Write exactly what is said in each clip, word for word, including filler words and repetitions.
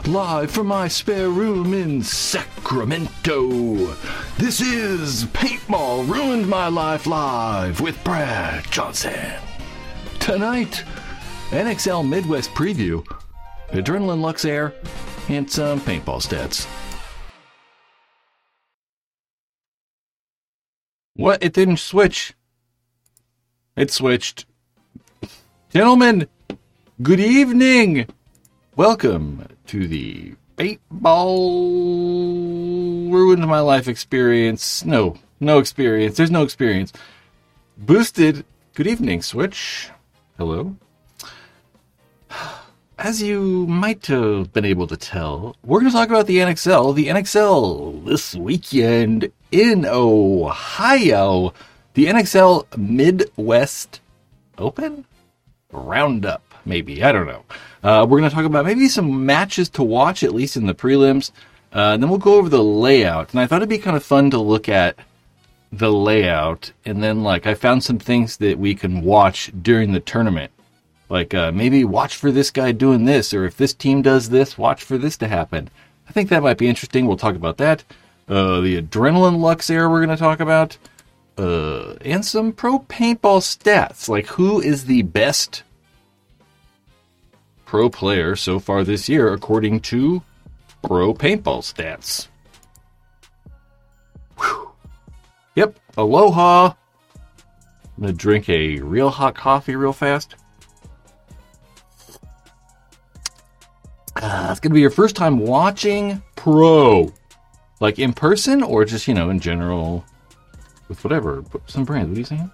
live from my spare room in Sacramento. This is Paintball Ruined My Life Live with Brad Johnson. Tonight, N X L Midwest preview, Adrenaline Luxair, and some paintball stats. What? It didn't switch. It switched. Gentlemen, good evening. Welcome to the Paintball Ruined My Life experience. No, no experience. There's no experience. Boosted. Good evening, Switch. Hello. As you might have been able to tell, we're going to talk about the N X L. The N X L this weekend in Ohio. The N X L Midwest Open? Roundup, maybe. I don't know. Uh, we're going to talk about maybe some matches to watch, at least in the prelims. Uh, and then we'll go over the layout. And I thought it'd be kind of fun to look at the layout. And then, like, I found some things that we can watch during the tournament. Like, uh, maybe watch for this guy doing this. Or if this team does this, watch for this to happen. I think that might be interesting. We'll talk about that. Uh, the Adrenaline Luxair we're going to talk about. Uh, and some pro paintball stats. Like, who is the best pro player so far this year, according to Pro Paintball Stats. Whew. Yep, aloha. I'm going to drink a real hot coffee real fast. Uh, it's going to be your first time watching pro. Like, in person, or just, you know, in general, with whatever. Some brands, what are you saying?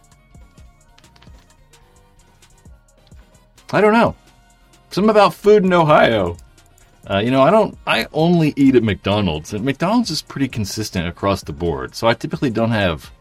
I don't know. Something about food in Ohio. Uh, you know, I don't. I only eat at McDonald's, and McDonald's is pretty consistent across the board. So I typically don't have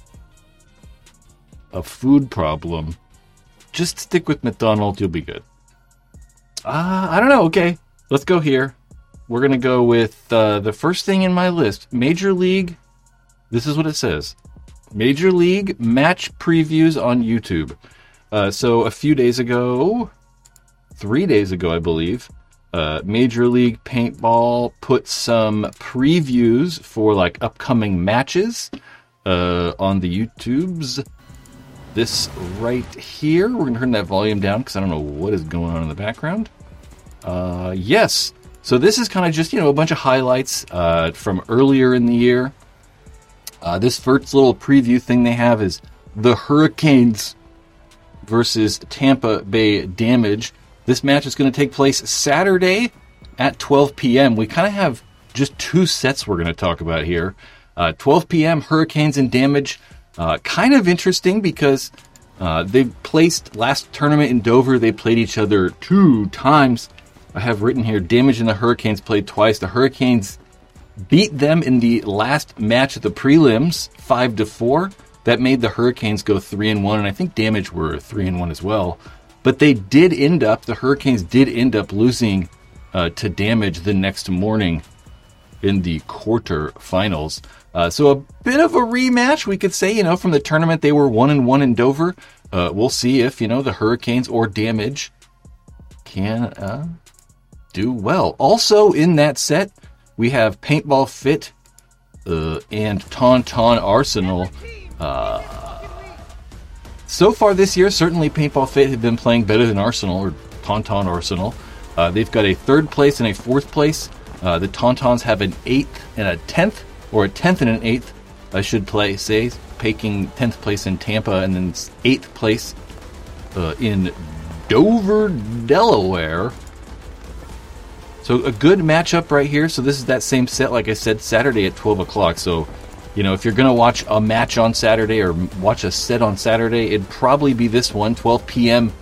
a food problem. Just stick with McDonald's, you'll be good. Uh, I don't know. Okay, let's go here. We're gonna go with uh, the first thing in my list: Major League. This is what it says: Major League match previews on YouTube. Uh, so a few days ago. Three days ago, I believe, uh, Major League Paintball put some previews for like upcoming matches uh, on the YouTubes. This right here, we're going to turn that volume down because I don't know what is going on in the background. Uh, yes, so this is kind of just, you know, a bunch of highlights uh, from earlier in the year. Uh, this first little preview thing they have is the Hurricanes versus Tampa Bay Damage. This match is going to take place Saturday at twelve p.m. We kind of have just two sets we're going to talk about here. Uh, twelve p.m. Hurricanes and Damage. Uh, kind of interesting because uh, they've placed last tournament in Dover. They played each other two times. I have written here, Damage and the Hurricanes played twice. The Hurricanes beat them in the last match of the prelims, five to four. That made the Hurricanes go three and one, and I think Damage were three and one as well. But they did end up, the Hurricanes did end up losing uh, to Damage the next morning in the quarterfinals. Uh, so a bit of a rematch, we could say, you know, from the tournament. They were one and one in Dover. Uh, we'll see if, you know, the Hurricanes or Damage can uh, do well. Also in that set, we have Paintball Fit uh, and Tauntaun Arsenal. Uh, So far this year, certainly Paintball Fit have been playing better than Arsenal, or Tauntaun Arsenal. Uh, they've got a third place and a fourth place. Uh, the Tauntauns have an eighth and a tenth, or a tenth and an eighth, I should play, say, taking tenth place in Tampa and then eighth place uh, in Dover, Delaware. So a good matchup right here. So this is that same set, like I said, Saturday at twelve o'clock. So, you know, if you're going to watch a match on Saturday or watch a set on Saturday, it'd probably be this one, twelve p.m.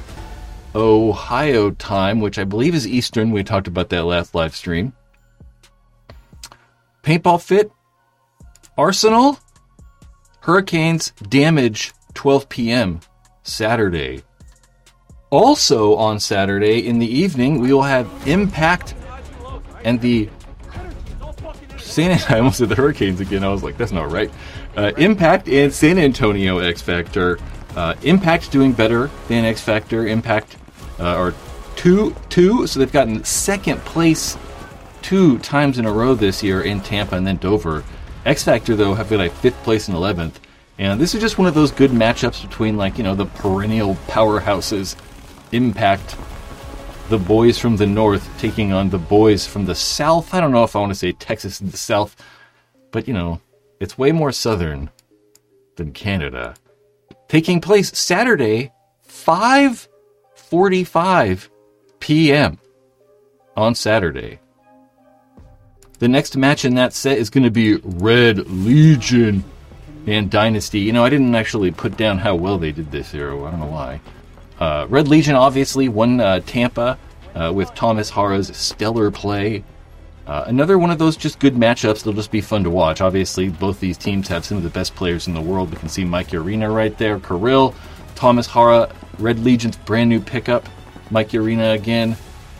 Ohio time, which I believe is Eastern. We talked about that last live stream. Paintball Fit, Arsenal, Hurricanes, Damage, twelve p.m. Saturday. Also on Saturday in the evening, we will have Impact and the San I almost said the Hurricanes again. I was like, that's not right. Uh, Impact and San Antonio X Factor. Uh, Impact doing better than X Factor. Impact uh, are two, two. So they've gotten second place two times in a row this year in Tampa and then Dover. X Factor, though, have got a fifth place and eleventh. And this is just one of those good matchups between, like, you know, the perennial powerhouses. Impact, the boys from the north taking on the boys from the south. I don't know if I want to say Texas in the south, but, you know, it's way more southern than Canada. Taking place Saturday, five forty-five p.m. on Saturday. The next match in that set is going to be Red Legion and Dynasty. You know, I didn't actually put down how well they did this year. I don't know why. Uh, Red Legion obviously won uh, Tampa uh, with Thomas Hara's stellar play. Uh, another one of those just good matchups. They'll just be fun to watch. Obviously, both these teams have some of the best players in the world. We can see Mike Arena right there. Kirill, Thomas Hara, Red Legion's brand new pickup. Mike Arena again.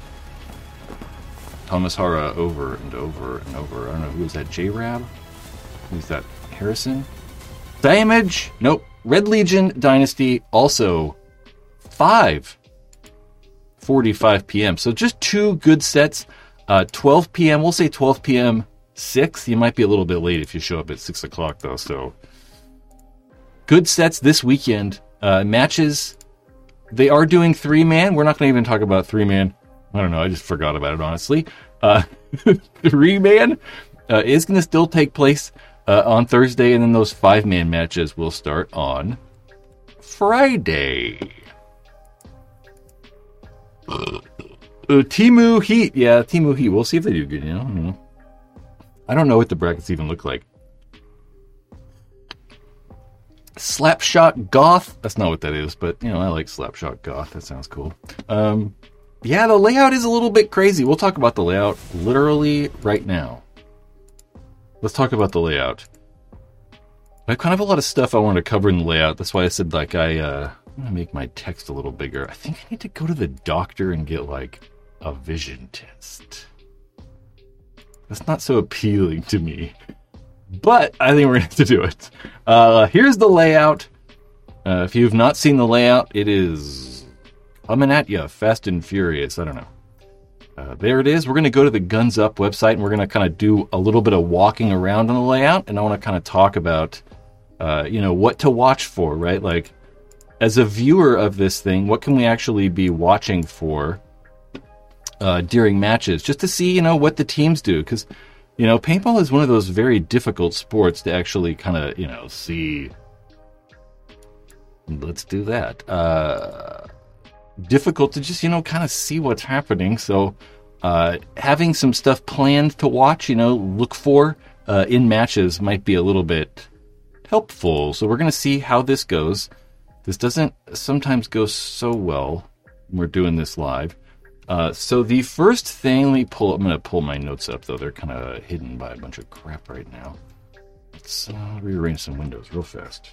Thomas Hara over and over and over. I don't know, who is that? J-Rab? Who's that? Harrison? Damage? Nope. Red Legion Dynasty also five forty-five p.m. So just two good sets. Uh, twelve p.m. We'll say twelve p.m. six. You might be a little bit late if you show up at six o'clock, though. So good sets this weekend. Uh, matches. They are doing three-man. We're not going to even talk about three-man. I don't know. I just forgot about it, honestly. Uh, three-man uh, is going to still take place uh, on Thursday, and then those five-man matches will start on Friday. Uh, Timu Heat. Yeah, Timu Heat. We'll see if they do good, you know? I don't know. I don't know what the brackets even look like. Slapshot Goth. That's not what that is, but, you know, I like Slapshot Goth. That sounds cool. Um... Yeah, the layout is a little bit crazy. We'll talk about the layout literally right now. Let's talk about the layout. I have kind of a lot of stuff I want to cover in the layout. That's why I said, like, I, uh, I'm going to make my text a little bigger. I think I need to go to the doctor and get, like, a vision test. That's not so appealing to me. But I think we're going to have to do it. Uh, here's the layout. Uh, if you've not seen the layout, it is coming at you, fast and furious. I don't know. Uh, there it is. We're going to go to the Guns Up website, and we're going to kind of do a little bit of walking around on the layout, and I want to kind of talk about, uh, you know, what to watch for, right? Like, as a viewer of this thing, what can we actually be watching for uh, during matches, just to see, you know, what the teams do? Because, you know, paintball is one of those very difficult sports to actually kind of, you know, see. Let's do that. Uh... difficult to just, you know, kind of see what's happening. So uh, having some stuff planned to watch, you know, look for uh, in matches might be a little bit helpful. So we're going to see how this goes. This doesn't sometimes go so well when we're doing this live. Uh, so the first thing, let me pull, I'm going to pull my notes up, though. They're kind of hidden by a bunch of crap right now. Let's uh, rearrange some windows real fast.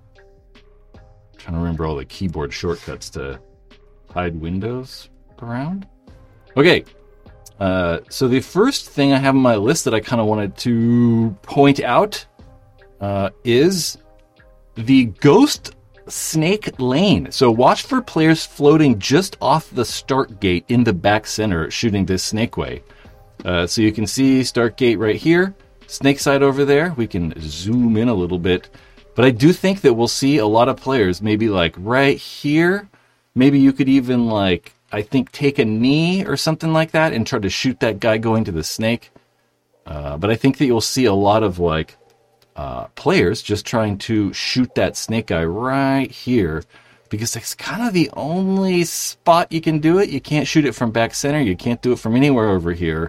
I'm trying to remember all the keyboard shortcuts to hide windows around. Okay, uh, so the first thing I have on my list that I kind of wanted to point out uh, is the Ghost Snake Lane. So watch for players floating just off the start gate in the back center shooting this snake way. Uh, so you can see start gate right here, snake side over there. We can zoom in a little bit. But I do think that we'll see a lot of players maybe like right here. Maybe you could even, like, I think take a knee or something like that and try to shoot that guy going to the snake. Uh, but I think that you'll see a lot of, like, uh, players just trying to shoot that snake guy right here. Because it's kind of the only spot you can do it. You can't shoot it from back center. You can't do it from anywhere over here.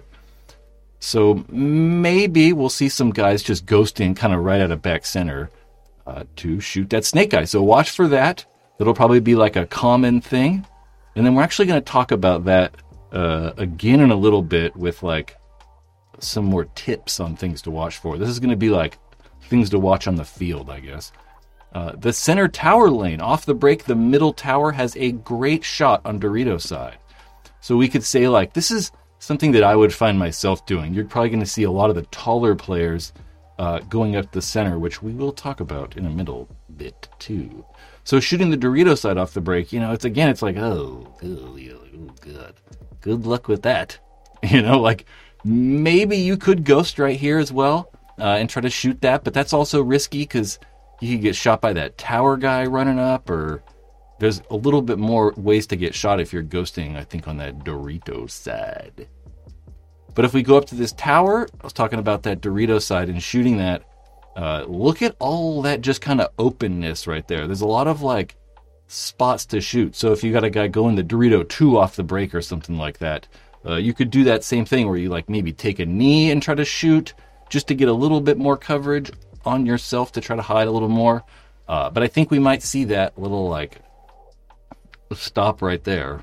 So maybe we'll see some guys just ghosting kind of right out of back center uh, to shoot that snake guy. So watch for that. That'll probably be like a common thing. And then we're actually going to talk about that uh, again in a little bit with like some more tips on things to watch for. This is going to be like things to watch on the field, I guess. Uh, the center tower lane, off the break, the middle tower has a great shot on Dorito's side. So we could say like, this is something that I would find myself doing. You're probably going to see a lot of the taller players uh, going up the center, which we will talk about in a middle bit too. So shooting the Dorito side off the break, you know, it's again, it's like, oh, oh, oh good. Good luck with that. You know, like maybe you could ghost right here as well uh, and try to shoot that, but that's also risky because you could get shot by that tower guy running up, or there's a little bit more ways to get shot if you're ghosting, I think, on that Dorito side. But if we go up to this tower, I was talking about that Dorito side and shooting that, uh, look at all that just kind of openness right there. There's a lot of like spots to shoot. So if you got a guy going the Dorito two off the break or something like that, uh, you could do that same thing where you like maybe take a knee and try to shoot just to get a little bit more coverage on yourself to try to hide a little more. Uh, but I think we might see that little like stop right there.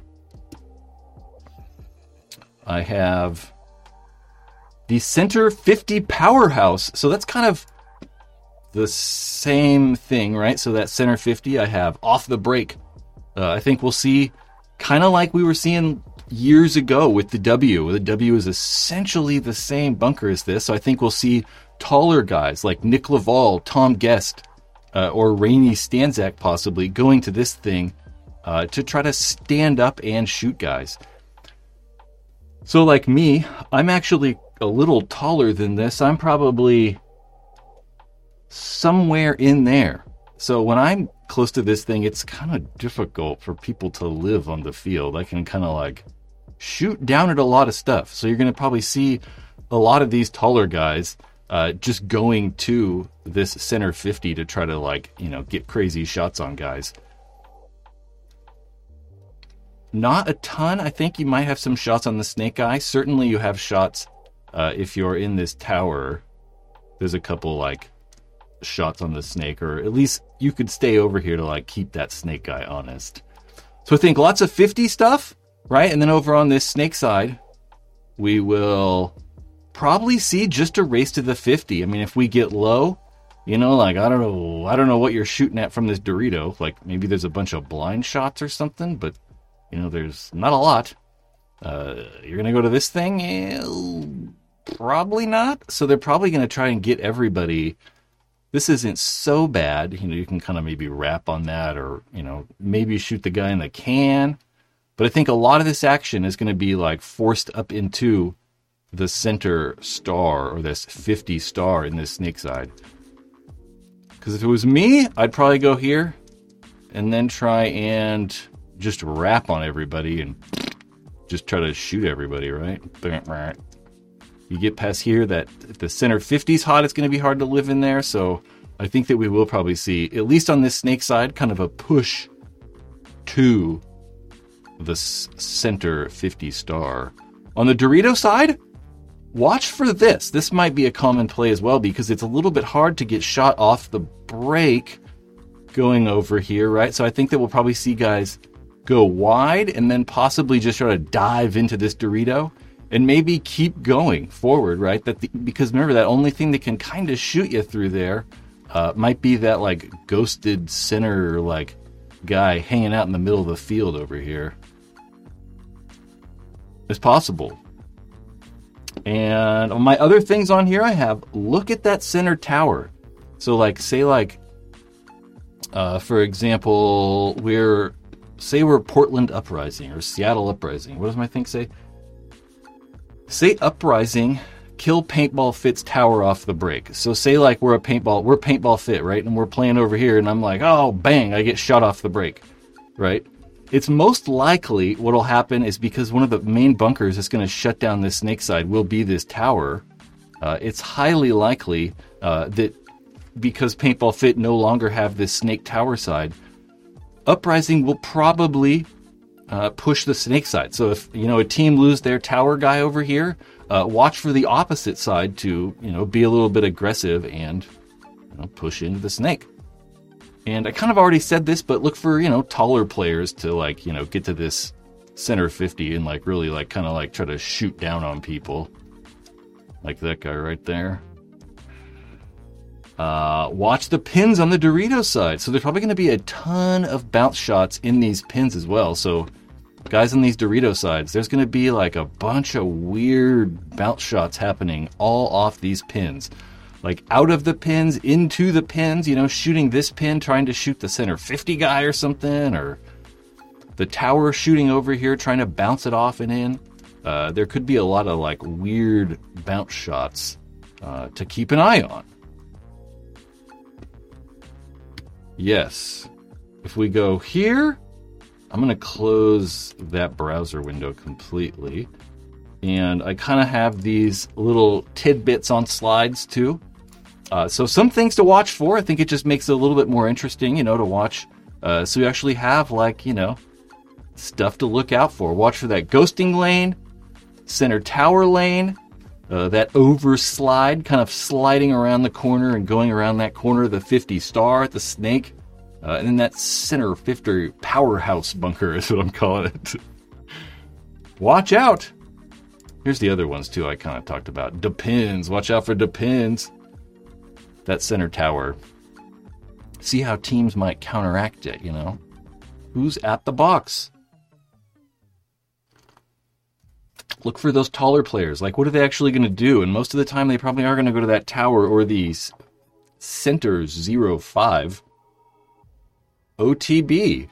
I have the Center fifty Powerhouse. So that's kind of the same thing, right? So that Center fifty I have off the break. Uh, I think we'll see kind of like we were seeing years ago with the W. The W is essentially the same bunker as this. So I think we'll see taller guys like Nick Laval, Tom Guest, uh, or Rainey Stanzak possibly going to this thing uh, to try to stand up and shoot guys. So like me, I'm actually a little taller than this. I'm probably somewhere in there. So when I'm close to this thing, it's kind of difficult for people to live on the field. I can kind of like shoot down at a lot of stuff. So you're going to probably see a lot of these taller guys uh, just going to this Center fifty to try to like, you know, get crazy shots on guys. Not a ton. I think you might have some shots on the snake eye. Certainly you have shots uh, if you're in this tower. There's a couple like shots on the snake, or at least you could stay over here to like keep that snake guy honest. So I think lots of fifty stuff, right? And then over on this snake side, we will probably see just a race to the fifty. I mean, if we get low, you know, like, I don't know, I don't know what you're shooting at from this Dorito. Like maybe there's a bunch of blind shots or something, but you know, there's not a lot. Uh, you're going to go to this thing? Eh, probably not. So they're probably going to try and get everybody. This isn't so bad. You know, you can kind of maybe wrap on that, or, you know, maybe shoot the guy in the can. But I think a lot of this action is going to be like forced up into the center star, or this fifty star in this snake side. Because if it was me, I'd probably go here and then try and just wrap on everybody and just try to shoot everybody, right? You get past here, that if the Center fifty's hot, it's going to be hard to live in there. So I think that we will probably see, at least on this snake side, kind of a push to the Center fifty star. On the Dorito side, watch for this. This might be a common play as well, because it's a little bit hard to get shot off the break going over here, right? So I think that we'll probably see guys go wide and then possibly just try to dive into this Dorito and maybe keep going forward, right? That the, because remember, that only thing that can kind of shoot you through there uh, might be that like ghosted center like guy hanging out in the middle of the field over here. It's possible. And on my other things on here, I have, look at that center tower. So like, say like, uh, for example, we're, say we're Portland Uprising or Seattle Uprising. What does my thing say? Say Uprising, kill Paintball Fit's tower off the break. So say like we're a paintball, we're Paintball Fit, right? And we're playing over here and I'm like, oh, bang, I get shot off the break, right? It's most likely what'll happen is because one of the main bunkers that's going to shut down this snake side will be this tower. Uh, it's highly likely uh, that because Paintball Fit no longer have this snake tower side, Uprising will probably uh, push the snake side. So if, you know, a team lose their tower guy over here, uh, watch for the opposite side to, you know, be a little bit aggressive and, you know, push into the snake. And I kind of already said this, but look for, you know, taller players to like, you know, get to this center fifty and like really like kind of like try to shoot down on people. Like that guy right there. Uh, watch the pins on the Dorito side. So there's probably going to be a ton of bounce shots in these pins as well. So guys on these Dorito sides, there's going to be like a bunch of weird bounce shots happening all off these pins. like out of the pins, into the pins, you know, shooting this pin, trying to shoot the center fifty guy or something, or the tower shooting over here, trying to bounce it off and in. Uh, there could be a lot of like weird bounce shots uh, to keep an eye on. Yes. If we go here, I'm going to close that browser window completely. And I kind of have these little tidbits on slides too. Uh, so some things to watch for. I think it just makes it a little bit more interesting, you know, to watch. Uh, so you actually have like, you know, stuff to look out for. Watch for that ghosting lane, center tower lane, uh, that over slide, kind of sliding around the corner and going around that corner, the fifty star, the snake, uh, and then that center fifty powerhouse bunker is what I'm calling it. Watch out. Here's the other ones too I kind of talked about. Depends. Watch out for depends. That center tower. See how teams might counteract it, you know? Who's at the box? Look for those taller players. Like, what are they actually going to do? And most of the time, they probably are going to go to that tower or the center zero five. O T B.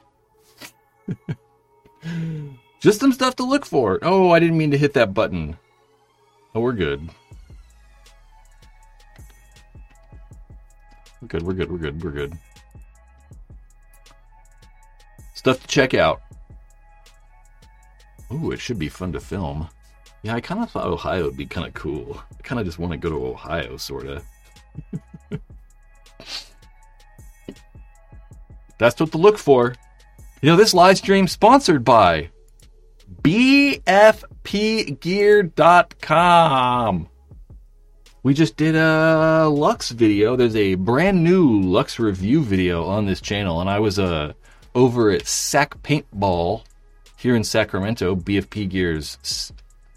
Just some stuff to look for. Oh, I didn't mean to hit that button. Oh, we're good. We're good, we're good, we're good, we're good. Stuff to check out. Ooh, it should be fun to film. Yeah, I kind of thought Ohio would be kind of cool. I kind of just want to go to Ohio, sort of. That's what to look for. You know, this live stream sponsored by B F P gear dot com. We just did a Lux video. There's a brand new Lux review video on this channel, and I was uh, over at Sac Paintball here in Sacramento, B F P Gear's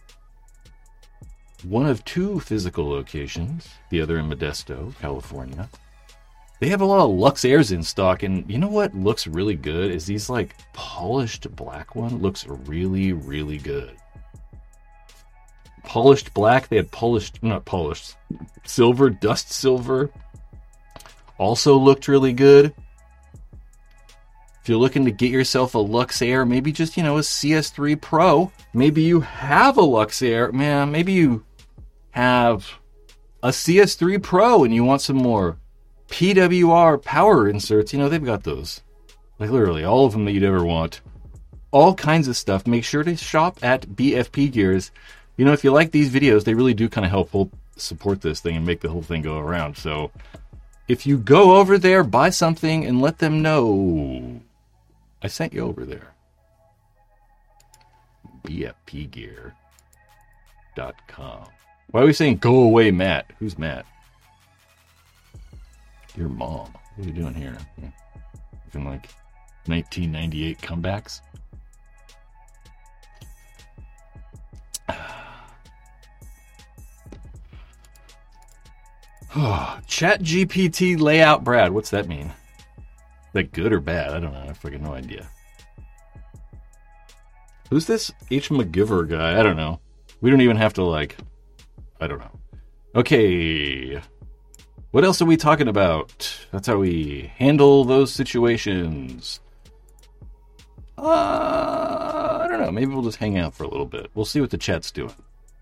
one of two physical locations, the other in Modesto, California. They have a lot of Lux Airs in stock, and you know what looks really good is these like polished black one looks really, really good. Polished black, they had polished, not polished, silver, dust silver. Also looked really good. If you're looking to get yourself a Lux Air, maybe just, you know, a C S three Pro. Maybe you have a Lux Air. Man, maybe you have a C S three Pro and you want some more P W R power inserts. You know, they've got those. Like literally all of them that you'd ever want. All kinds of stuff. Make sure to shop at B F P Gears. You know, if you like these videos, they really do kind of help hold, support this thing and make the whole thing go around. So if you go over there, buy something, and let them know I sent you over there. B F P gear dot com. Why are we saying go away, Matt? Who's Matt? Your mom. What are you doing here? Looking like nineteen ninety-eight comebacks? Chat G P T layout Brad. What's that mean? Is that good or bad? I don't know. I fucking no idea. Who's this H. McGiver guy? I don't know. We don't even have to like... I don't know. Okay. What else are we talking about? That's how we handle those situations. Uh, I don't know. Maybe we'll just hang out for a little bit. We'll see what the chat's doing.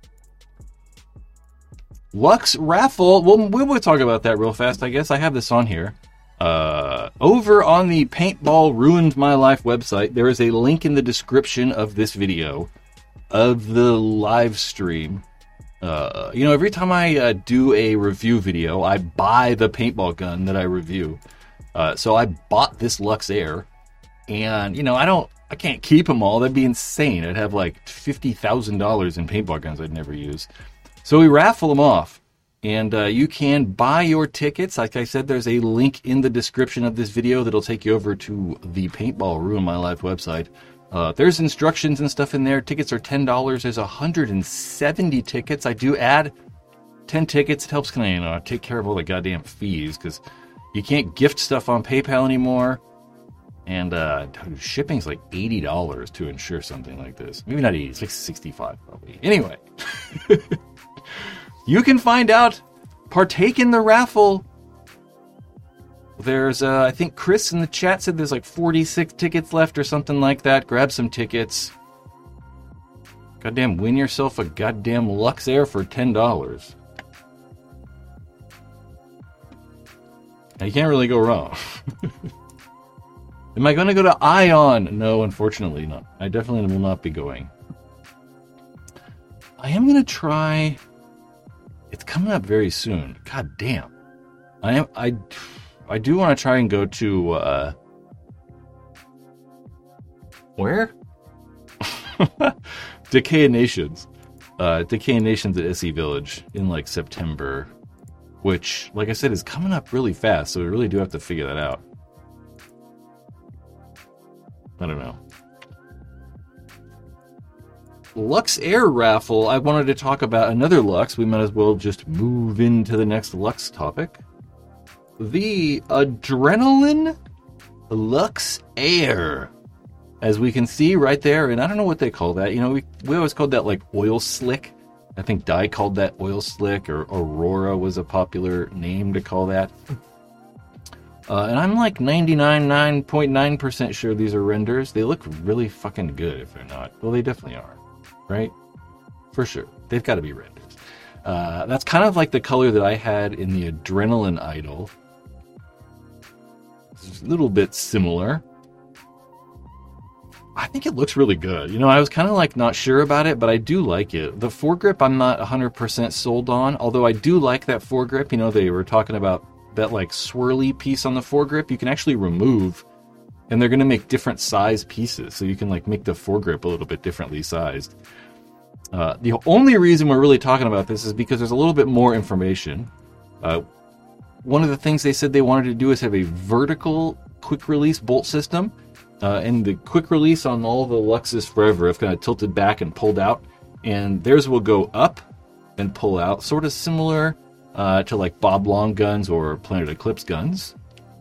Lux raffle. We'll, we'll talk about that real fast, I guess. I have this on here. Uh, over on the Paintball Ruined My Life website, there is a link in the description of this video of the live stream. Uh, you know, every time I uh, do a review video, I buy the paintball gun that I review. Uh, so I bought this Lux Air, and you know, I don't, I can't keep them all. That'd be insane. I'd have like fifty thousand dollars in paintball guns I'd never use. So we raffle them off, and uh, you can buy your tickets. Like I said, there's a link in the description of this video that'll take you over to the Paintball Ruin My Life website. Uh, there's instructions and stuff in there. Tickets are ten dollars. There's one hundred seventy tickets. I do add ten tickets. It helps kind of, you know, take care of all the goddamn fees because you can't gift stuff on PayPal anymore. And uh, shipping's like eighty dollars to insure something like this. Maybe not eighty, it's like sixty-five probably. Anyway, you can find out partake in the raffle. There's, uh, I think Chris in the chat said there's like forty-six tickets left or something like that. Grab some tickets. Goddamn, win yourself a goddamn Luxair for ten dollars. Now, you can't really go wrong. Am I going to go to Ion? No, unfortunately not. I definitely will not be going. I am going to try... It's coming up very soon. God damn. I am... I... I do want to try and go to, uh... where? Decay Nations. Uh, Decay Nations at S E Village in, like, September. Which, like I said, is coming up really fast, so we really do have to figure that out. I don't know. Luxair raffle. I wanted to talk about another Lux. We might as well just move into the next Lux topic. The Adrenaline Luxair. As we can see right there, and I don't know what they call that. You know, we, we always called that like oil slick. I think Dye called that oil slick, or Aurora was a popular name to call that. Uh, and I'm like ninety-nine point nine percent sure these are renders. They look really fucking good if they're not. Well, they definitely are, right? For sure. They've got to be renders. Uh, that's kind of like the color that I had in the Adrenaline Idol. It's a little bit similar. I think it looks really good. You know, I was kind of like not sure about it, but I do like it. The foregrip I'm not one hundred percent sold on, although I do like that foregrip. You know, they were talking about that like swirly piece on the foregrip. You can actually remove, and they're going to make different size pieces. So you can like make the foregrip a little bit differently sized. Uh, the only reason we're really talking about this is because there's a little bit more information. Uh, one of the things they said they wanted to do is have a vertical quick release bolt system. Uh, and the quick release on all the Luxes forever have kind of tilted back and pulled out. And theirs will go up and pull out, sort of similar uh, to like Bob Long guns or Planet Eclipse guns.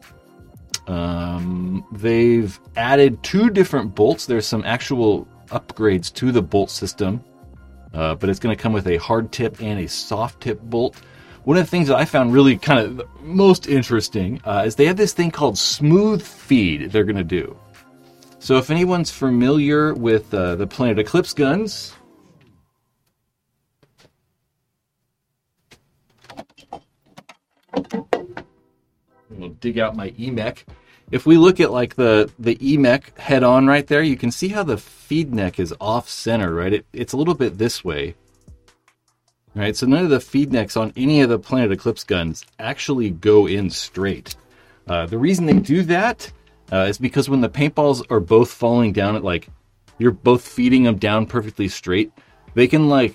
Um, they've added two different bolts. There's some actual upgrades to the bolt system. Uh, but it's going to come with a hard tip and a soft tip bolt. One of the things that I found really kind of most interesting uh, is they have this thing called smooth feed they're going to do. So if anyone's familiar with uh, the Planet Eclipse guns, we'll dig out my E mech. If we look at like the, the E mech head on right there, you can see how the feed neck is off center, right? It, it's a little bit this way. Right, so none of the feed necks on any of the Planet Eclipse guns actually go in straight. Uh, the reason they do that uh, is because when the paintballs are both falling down at like, you're both feeding them down perfectly straight, they can like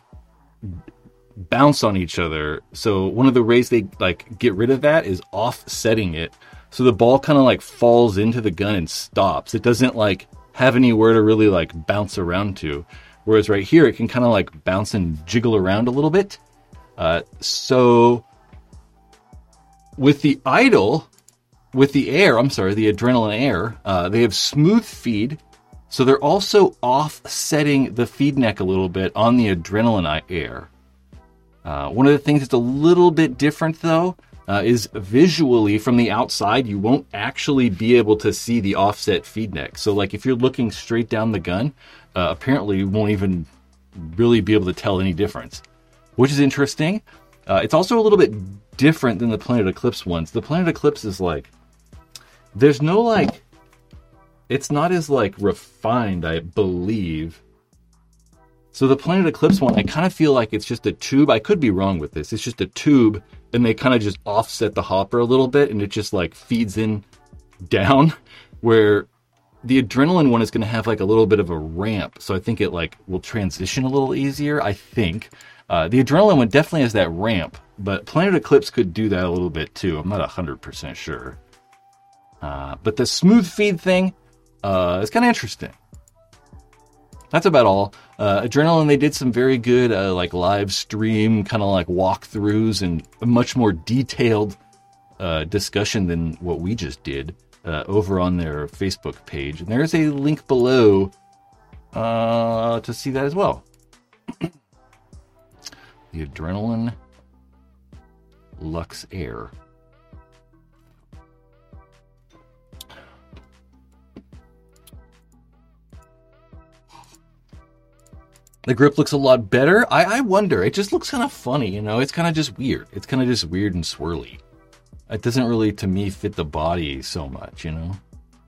bounce on each other. So one of the ways they like get rid of that is offsetting it. So the ball kind of like falls into the gun and stops. It doesn't like have anywhere to really like bounce around to. Whereas right here, it can kind of like bounce and jiggle around a little bit. Uh, so with the Idol, with the Air, I'm sorry, the Adrenaline Air, uh, they have smooth feed. So they're also offsetting the feed neck a little bit on the Adrenaline Air. Uh, one of the things that's a little bit different though, uh, is visually from the outside, you won't actually be able to see the offset feed neck. So like if you're looking straight down the gun, Uh, apparently you won't even really be able to tell any difference, which is interesting. Uh, it's also a little bit different than the Planet Eclipse ones. The Planet Eclipse is like, there's no like, it's not as like refined, I believe. So the Planet Eclipse one, I kind of feel like it's just a tube. I could be wrong with this. It's just a tube, and they kind of just offset the hopper a little bit, and it just like feeds in down, where the Adrenaline one is going to have like a little bit of a ramp, so I think it like will transition a little easier, I think. Uh, the Adrenaline one definitely has that ramp, but Planet Eclipse could do that a little bit too. I'm not one hundred percent sure. Uh, but the smooth feed thing uh, is kind of interesting. That's about all. Uh, Adrenaline, they did some very good uh, like live stream kind of like walkthroughs and a much more detailed uh, discussion than what we just did. Uh, over on their Facebook page. And there's a link below uh, to see that as well. The Adrenaline Lux Air. The grip looks a lot better. I, I wonder. It just looks kind of funny, you know? It's kind of just weird. It's kind of just weird and swirly. It doesn't really, to me, fit the body so much, you know?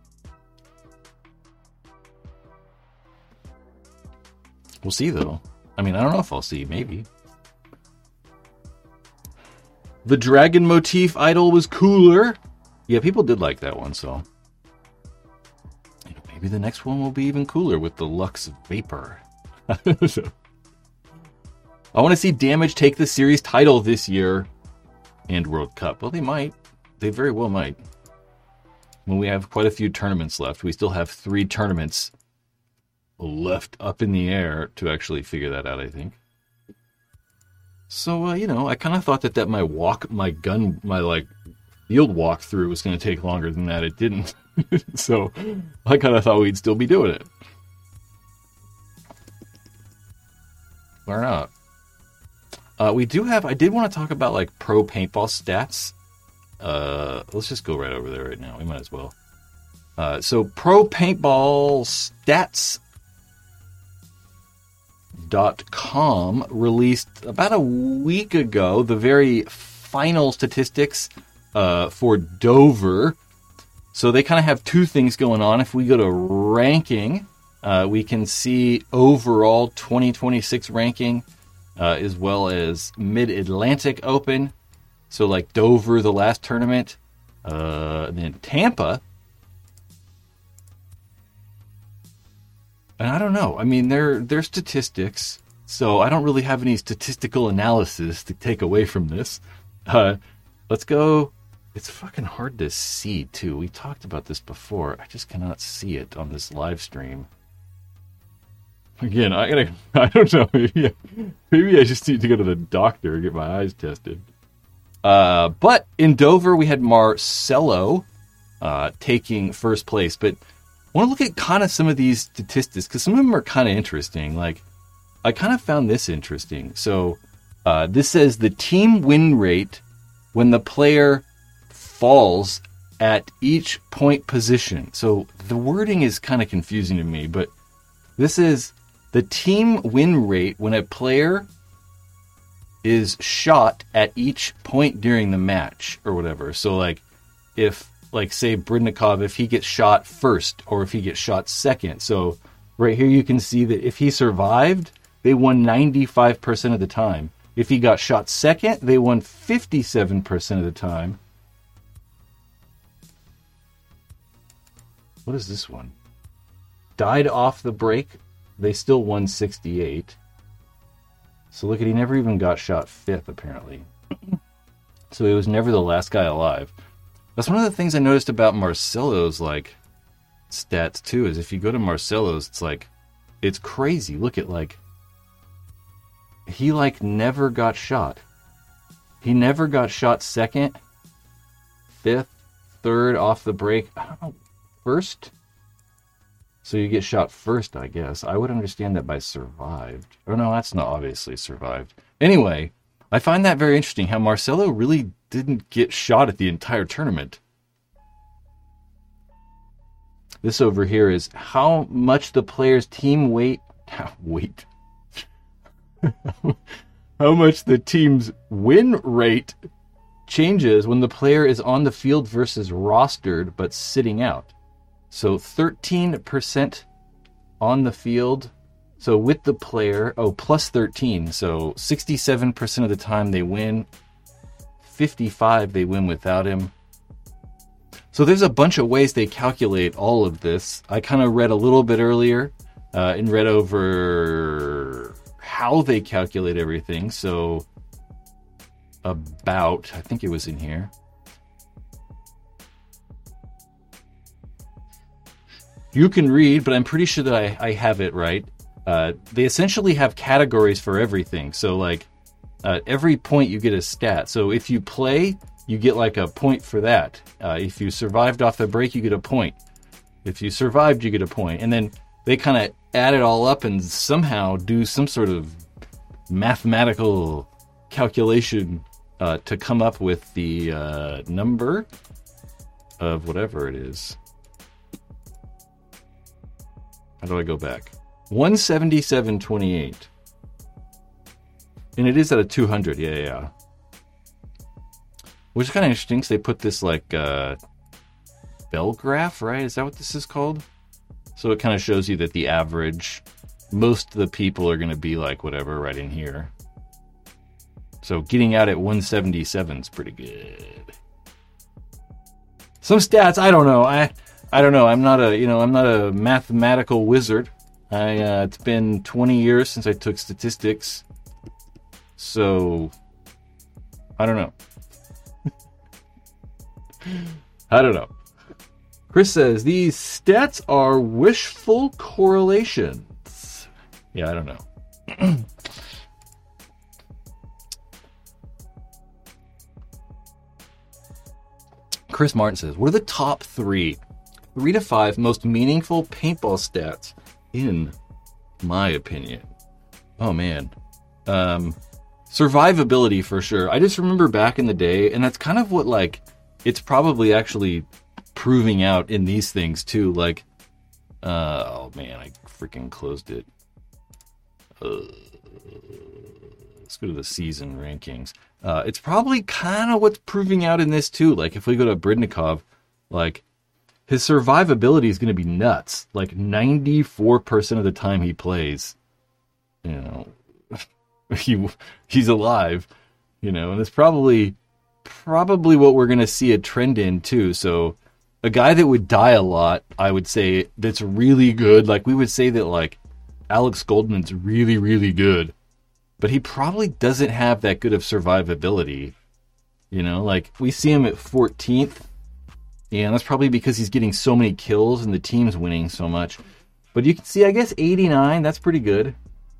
We'll see, though. I mean, I don't know if I'll see. Maybe. The dragon motif idol was cooler. Yeah, people did like that one, so... You know, maybe the next one will be even cooler with the Lux Vapor. So, I want to see Damage take the series title this year and World Cup. Well, they might. They very well might. When we have quite a few tournaments left. We still have three tournaments left up in the air to actually figure that out, I think. So, uh, you know, I kind of thought that, that my walk, my gun, my, like, field walkthrough was going to take longer than that. It didn't. So, I kind of thought we'd still be doing it. Why not? Uh, we do have, I did want to talk about like pro paintball stats. Uh, let's just go right over there right now. We might as well. Uh, so pro paintball stats dot com released about a week ago the very final statistics uh, for Dover. So they kind of have two things going on. If we go to ranking, Uh, we can see overall twenty twenty-six ranking, uh, as well as Mid-Atlantic Open. So like Dover, the last tournament, uh, and then Tampa. And I don't know. I mean, they're, they're statistics, so I don't really have any statistical analysis to take away from this. Uh, let's go. It's fucking hard to see, too. We talked about this before. I just cannot see it on this live stream. Again, I gotta, I don't know, maybe, maybe I just need to go to the doctor and get my eyes tested. Uh, but in Dover, we had Marcelo uh, taking first place. But I want to look at kind of some of these statistics, because some of them are kind of interesting. Like, I kind of found this interesting. So, uh, this says the team win rate when the player falls at each point position. So, the wording is kind of confusing to me, but this is the team win rate when a player is shot at each point during the match or whatever. So like if like say Bridnikov, if he gets shot first or if he gets shot second. So right here you can see that if he survived, they won ninety-five percent of the time. If he got shot second, they won fifty-seven percent of the time. What is this one? Died off the break. They still won sixty-eight. So look at, he never even got shot fifth, apparently. So he was never the last guy alive. That's one of the things I noticed about Marcelo's, like, stats, too, is if you go to Marcelo's, it's like, it's crazy. Look at, like, he, like, never got shot. He never got shot second, fifth, third, off the break. I don't know, first? So you get shot first, I guess. I would understand that by survived. Oh, no, that's not obviously survived. Anyway, I find that very interesting, how Marcelo really didn't get shot at the entire tournament. This over here is how much the player's team weight... Wait. How much the team's win rate changes when the player is on the field versus rostered but sitting out. So thirteen percent on the field. So with the player, oh, plus thirteen. So sixty-seven percent of the time they win. fifty-five they win without him. So there's a bunch of ways they calculate all of this. I kind of read a little bit earlier uh, and read over how they calculate everything. So about, I think it was in here. You can read, but I'm pretty sure that I, I have it right. Uh, they essentially have categories for everything. So, like, uh, every point you get a stat. So if you play, you get, like, a point for that. Uh, if you survived off the break, you get a point. If you survived, you get a point. And then they kind of add it all up and somehow do some sort of mathematical calculation uh, to come up with the uh, number of whatever it is. How do I go back? one seventy-seven twenty-eight. And it is at a two hundred, yeah, yeah. Which is kind of interesting, because they put this, like, uh, bell graph, right? Is that what this is called? So it kind of shows you that the average, most of the people are going to be, like, whatever, right in here. So getting out at one seventy-seven is pretty good. Some stats, I don't know. I I don't know. I'm not a, you know, I'm not a mathematical wizard. I uh, it's been twenty years since I took statistics. So I don't know. I don't know. Chris says these stats are wishful correlations. Yeah, I don't know. Chris Martin says, what are the top three, three to five most meaningful paintball stats in my opinion? Oh, man. Um, survivability for sure. I just remember back in the day, and that's kind of what, like, it's probably actually proving out in these things too. Like, uh, oh man, I freaking closed it. Uh, let's go to the season rankings. Uh, it's probably kind of what's proving out in this too. Like, if we go to Bridnikov, like, his survivability is going to be nuts. Like, ninety-four percent of the time he plays, you know, he he's alive, you know, and it's probably probably what we're going to see a trend in too. So a guy that would die a lot, I would say, that's really good. Like, we would say that, like, Alex Goldman's really, really good, but he probably doesn't have that good of survivability. You know, like, we see him at fourteenth, and that's probably because he's getting so many kills and the team's winning so much. But you can see, I guess, eighty-nine, that's pretty good.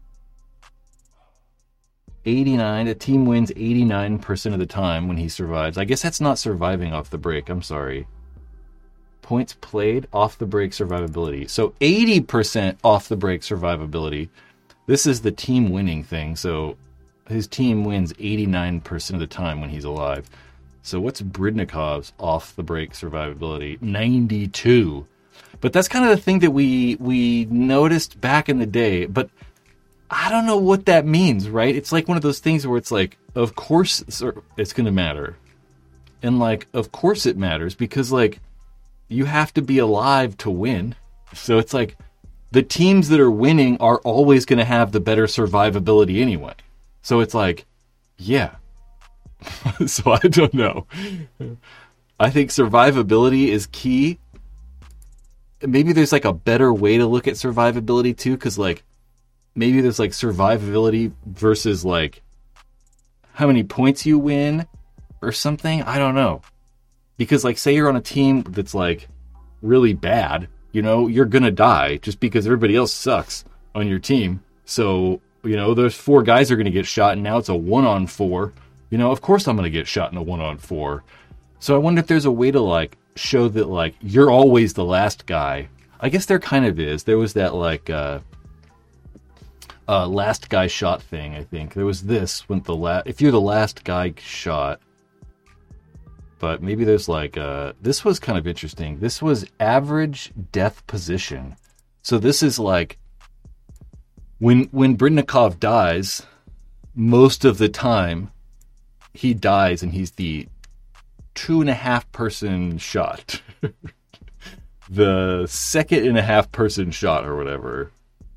eighty-nine, the team wins eighty-nine percent of the time when he survives. I guess that's not surviving off the break, I'm sorry. Points played, off the break survivability. So eighty percent off the break survivability. This is the team winning thing, so his team wins eighty-nine percent of the time when he's alive. So what's Bridnikov's off the break survivability? ninety-two. But that's kind of the thing that we we noticed back in the day, but I don't know what that means, right? It's like one of those things where it's like, of course it's going to matter. And, like, of course it matters because, like, you have to be alive to win. So it's like the teams that are winning are always going to have the better survivability anyway. So it's like, yeah. So I don't know. I think survivability is key. Maybe there's, like, a better way to look at survivability too, because, like, maybe there's, like, survivability versus, like, how many points you win or something. I don't know. Because, like, say you're on a team that's, like, really bad, you know, you're going to die just because everybody else sucks on your team. So, you know, those four guys are going to get shot, and now it's a one-on-four. You know, of course I'm going to get shot in a one-on-four. So I wonder if there's a way to, like, show that, like, you're always the last guy. I guess there kind of is. There was that, like, uh... Uh, last guy shot thing, I think. There was this, when the la- if you're the last guy shot. But maybe there's like, uh, this was kind of interesting. This was average death position. So this is like, when when Bridnikov dies, most of the time, he dies and he's the two and a half person shot. The second and a half person shot or whatever.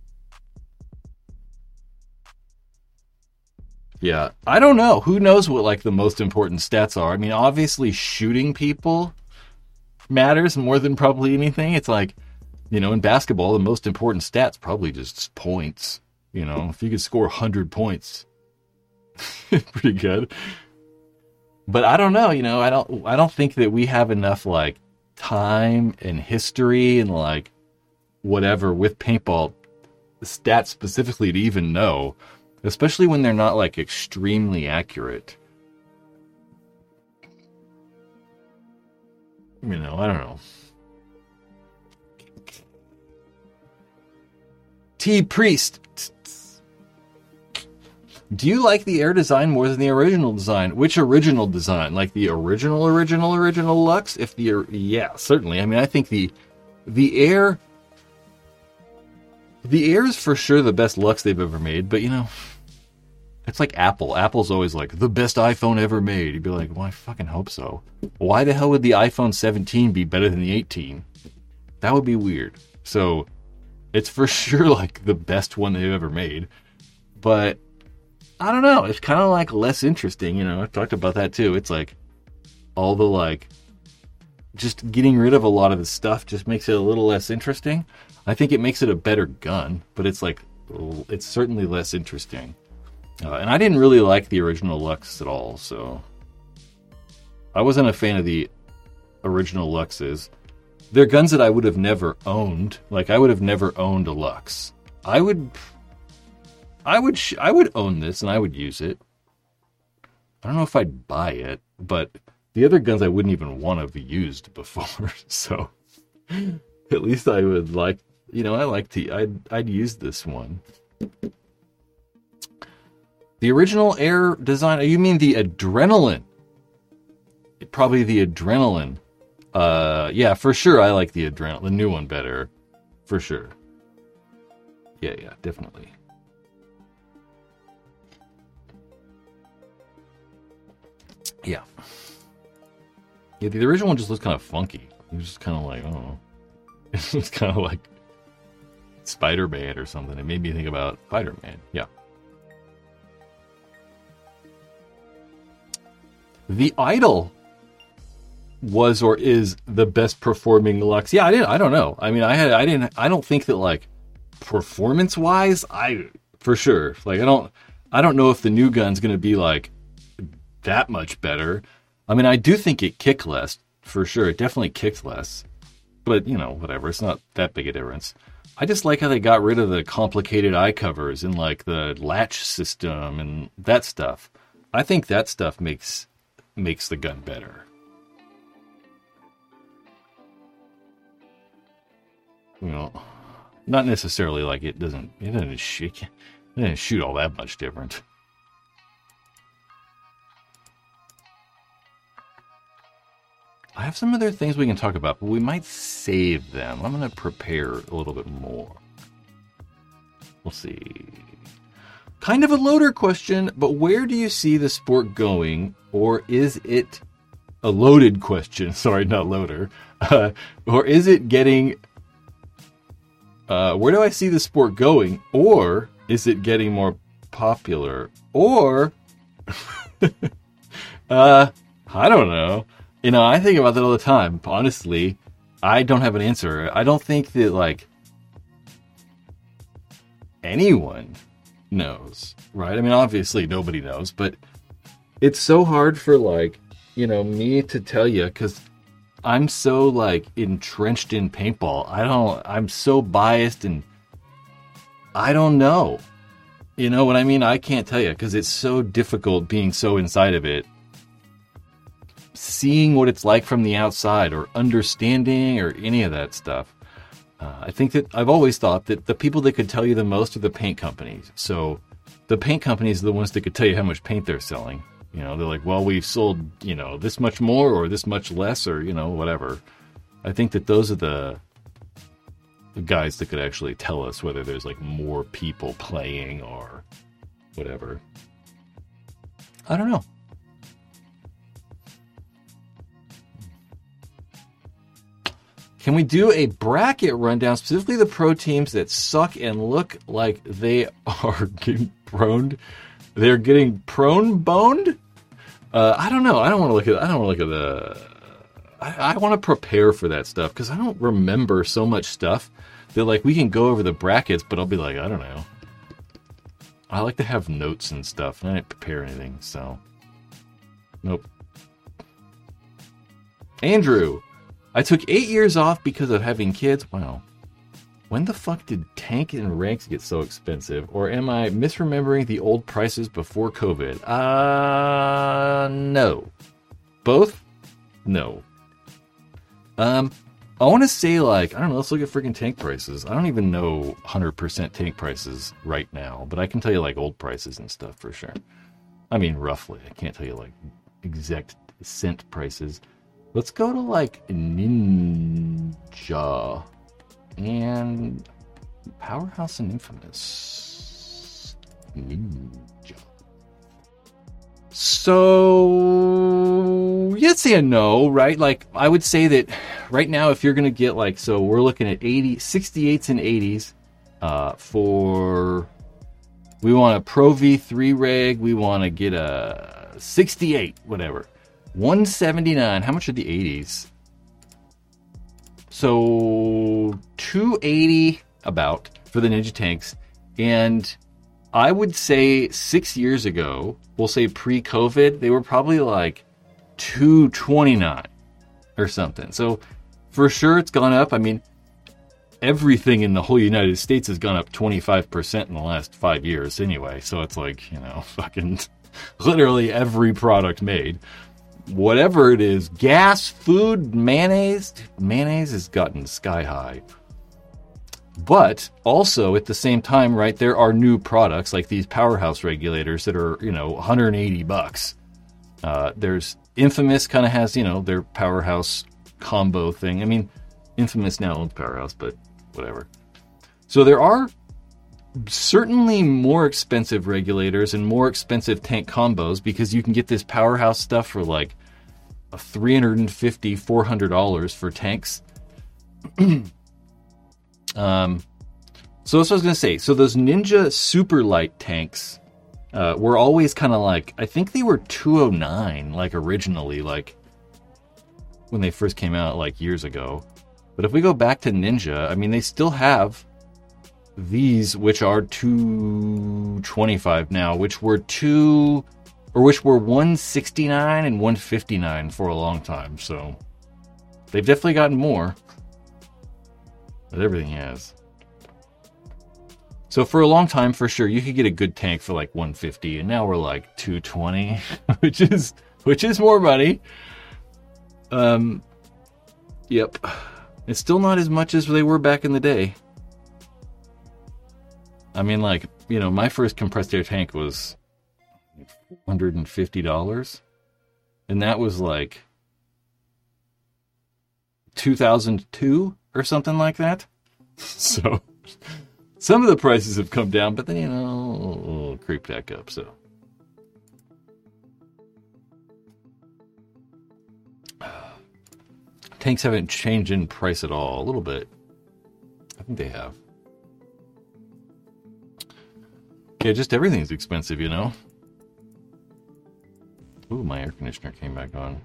Yeah, I don't know. Who knows what, like, the most important stats are? I mean, obviously shooting people matters more than probably anything. It's like, you know, in basketball, the most important stats probably just points. You know, if you could score one hundred points, pretty good. But I don't know, you know, I don't I don't think that we have enough, like, time and history and, like, whatever with paintball stats specifically to even know. Especially when they're not, like, extremely accurate. You know, I don't know. T Priest. Do you like the Air design more than the original design? Which original design? Like the original, original, original Lux? If the yeah, certainly. I mean, I think the the Air the Air is for sure the best Lux they've ever made. But you know, it's like Apple. Apple's always like the best iPhone ever made. You'd be like, well, I fucking hope so. Why the hell would the iPhone seventeen be better than the eighteen? That would be weird. So it's for sure like the best one they've ever made. But I don't know. It's kind of like less interesting. You know, I talked about that too. It's like all the like just getting rid of a lot of the stuff just makes it a little less interesting. I think it makes it a better gun, but it's like it's certainly less interesting. Uh, and I didn't really like the original Lux at all, so I wasn't a fan of the original Luxes. They're guns that I would have never owned. Like I would have never owned a Lux. I would. I would sh- I would own this and I would use it. I don't know if I'd buy it, but the other guns I wouldn't even want to have used before. So at least I would like, you know, I like to, I'd, I'd use this one. The original Air design, you mean the Adrenaline? Probably the Adrenaline. Uh, yeah, for sure I like the Adrenaline, the new one better. For sure. Yeah, yeah, definitely. Yeah. Yeah, the original one just looks kind of funky. It was just kind of like, I don't know. It was kind of like Spider-Man or something. It made me think about Spider-Man. Yeah. The Idol was or is the best performing Lux. Yeah, I didn't I don't know. I mean, I had I didn't I don't think that like performance-wise, I for sure. Like I don't I don't know if the new gun's going to be like that much better. I mean, I do think it kicked less, for sure. It definitely kicked less. But, you know, whatever. It's not that big a difference. I just like how they got rid of the complicated eye covers and, like, the latch system and that stuff. I think that stuff makes makes the gun better. You know, not necessarily like it doesn't, it doesn't shoot, it doesn't shoot all that much different. I have some other things we can talk about, but we might save them. I'm going to prepare a little bit more. We'll see. Kind of a loader question, but where do you see the sport going? Or is it a loaded question? Sorry, not loader. Uh, or is it getting... Uh, where do I see the sport going? Or is it getting more popular? Or... uh, I don't know. You know, I think about that all the time. Honestly, I don't have an answer. I don't think that, like, anyone knows, right? I mean, obviously, nobody knows, but it's so hard for, like, you know, me to tell you, because I'm so, like, entrenched in paintball. I don't, I'm so biased, and I don't know. You know what I mean? I can't tell you, because it's so difficult being so inside of it. Seeing what it's like from the outside or understanding or any of that stuff. Uh, I think that I've always thought that the people that could tell you the most are the paint companies. So the paint companies are the ones that could tell you how much paint they're selling. You know, they're like, well, we've sold, you know, this much more or this much less or, you know, whatever. I think that those are the, the guys that could actually tell us whether there's like more people playing or whatever. I don't know. Can we do a bracket rundown, specifically the pro teams that suck and look like they are getting prone? They're getting prone boned? Uh, I don't know. I don't want to look at. I don't want to look at the. I, I want to prepare for that stuff because I don't remember so much stuff that like we can go over the brackets, but I'll be like, I don't know. I like to have notes and stuff, and I didn't prepare anything, so nope. Andrew. I took eight years off because of having kids. Wow. When the fuck did tank and ranks get so expensive? Or am I misremembering the old prices before COVID? Uh, no. Both? No. Um, I want to say, like, I don't know, let's look at freaking tank prices. I don't even know one hundred percent tank prices right now, but I can tell you, like, old prices and stuff for sure. I mean, roughly. I can't tell you, like, exact cent prices. Let's go to, like, Ninja and Powerhouse and Infamous. Ninja. So, yes and no, right? Like, I would say that right now, if you're going to get, like, so we're looking at eighty, sixty-eights and eighties uh, for, we want a Pro V three rig, we want to get a sixty-eight, whatever. one seventy-nine, how much are the eighties? So, two eighty about for the Ninja tanks, and I would say six years ago, we'll say pre-COVID, they were probably like two twenty-nine or something. So for sure it's gone up. I mean, everything in the whole United States has gone up twenty-five percent in the last five years anyway. So it's like, you know, fucking literally every product made. Whatever it is, gas, food, mayonnaise, mayonnaise has gotten sky high. But also at the same time, right, there are new products like these Powerhouse regulators that are, you know, one hundred eighty bucks. Uh, there's Infamous kind of has, you know, their Powerhouse combo thing. I mean, Infamous now owns Powerhouse, but whatever. So there are certainly more expensive regulators and more expensive tank combos because you can get this Powerhouse stuff for like three hundred fifty dollars, four hundred dollars for tanks. Um, so that's what I was going to say. So those Ninja super light tanks, uh, were always kind of like, I think they were two oh nine, like originally, like when they first came out like years ago. But if we go back to Ninja, I mean, they still have these, which are two twenty-five now, which were two, or which were one sixty-nine and one fifty-nine for a long time. So they've definitely gotten more. But everything has. So for a long time, for sure, you could get a good tank for like one fifty, and now we're like two twenty, which is which is more money. Um, yep, it's still not as much as they were back in the day. I mean, like, you know, my first compressed air tank was one hundred fifty dollars, and that was like two thousand two. Or something like that. So some of the prices have come down, but then, you know, creep back up. So tanks haven't changed in price at all. A little bit. I think they have. Yeah, just everything's expensive, you know. Ooh, my air conditioner came back on.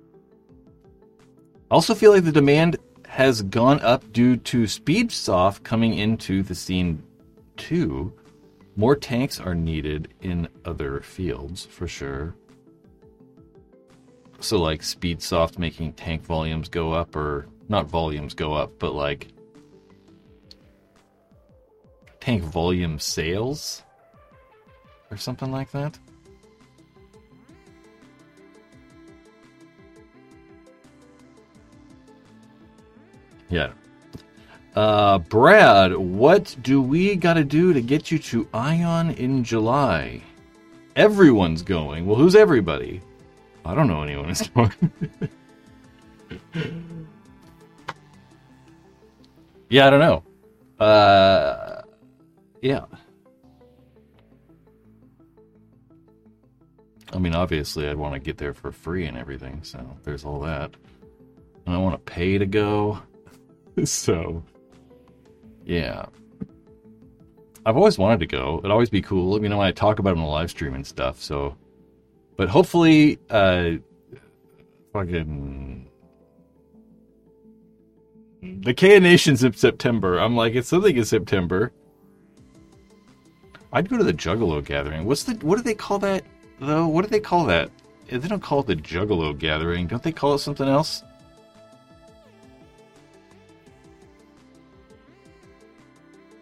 I also feel like the demand has gone up due to Speedsoft coming into the scene too. More tanks are needed in other fields, for sure. So like Speedsoft making tank volumes go up, or not volumes go up, but like tank volume sales or something like that. Yeah. Uh, Brad, what do we got to do to get you to Ion in July? Everyone's going. Well, who's everybody? I don't know anyone is going. Yeah, I don't know. Uh, yeah. I mean, obviously, I'd want to get there for free and everything, so there's all that. And I want to pay to go. So, yeah. I've always wanted to go. It'd always be cool. You know, I talk about it on the live stream and stuff, so. But hopefully, uh, fucking. The K N Nation's in September. I'm like, it's something in September. I'd go to the Juggalo Gathering. What's the, what do they call that, though? What do they call that? They don't call it the Juggalo Gathering. Don't they call it something else?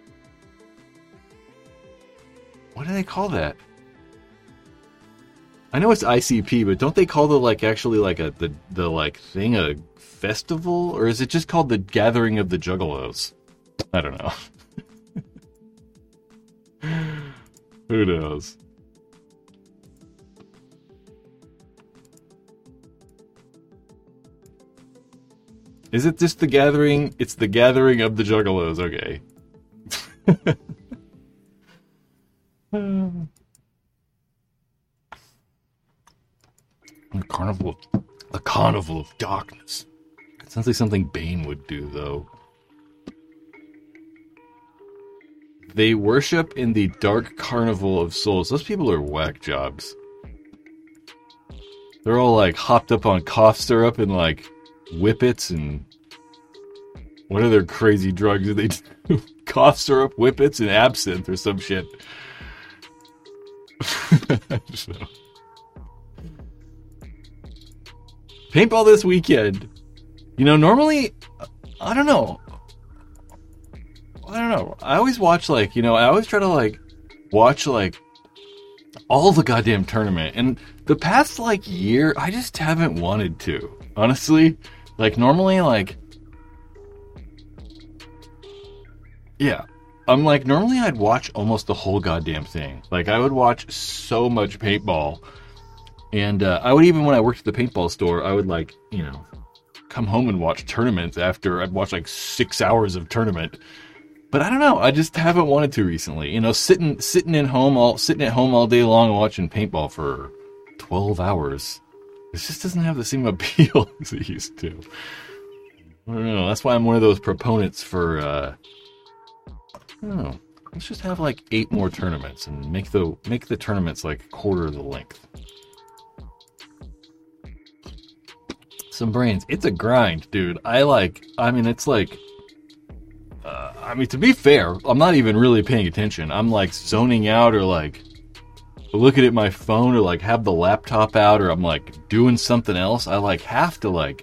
What do they call that? I know it's I C P, but don't they call the like actually like a the the like thing a festival, or is it just called the Gathering of the Juggalos? I don't know. Who knows? Is it just the gathering? It's the Gathering of the Juggalos. Okay. A carnival, a carnival of darkness. It sounds like something Bane would do, though. They worship in the dark carnival of souls. Those people are whack jobs. They're all like hopped up on cough syrup and like whippets and what other crazy drugs do they do? Cough syrup, whippets, and absinthe or some shit. So. Paintball this weekend. You know, normally, I don't know. I don't know. I always watch, like, you know, I always try to, like, watch, like, all the goddamn tournament. And the past, like, year, I just haven't wanted to. Honestly. Like, normally, like, yeah. I'm like, normally I'd watch almost the whole goddamn thing. Like, I would watch so much paintball. And uh, I would even, when I worked at the paintball store, I would, like, you know, come home and watch tournaments after I'd watch, like, six hours of tournament. But I don't know. I just haven't wanted to recently. You know, sitting sitting in home all sitting at home all day long watching paintball for twelve hours. It just doesn't have the same appeal as it used to. I don't know. That's why I'm one of those proponents for, uh, I don't know. Let's just have like eight more tournaments and make the make the tournaments like a quarter of the length. Some brains. It's a grind, dude. I like, I mean, it's like, uh, I mean, to be fair, I'm not even really paying attention. I'm like zoning out or like looking at my phone or like have the laptop out or I'm like doing something else. I like have to like,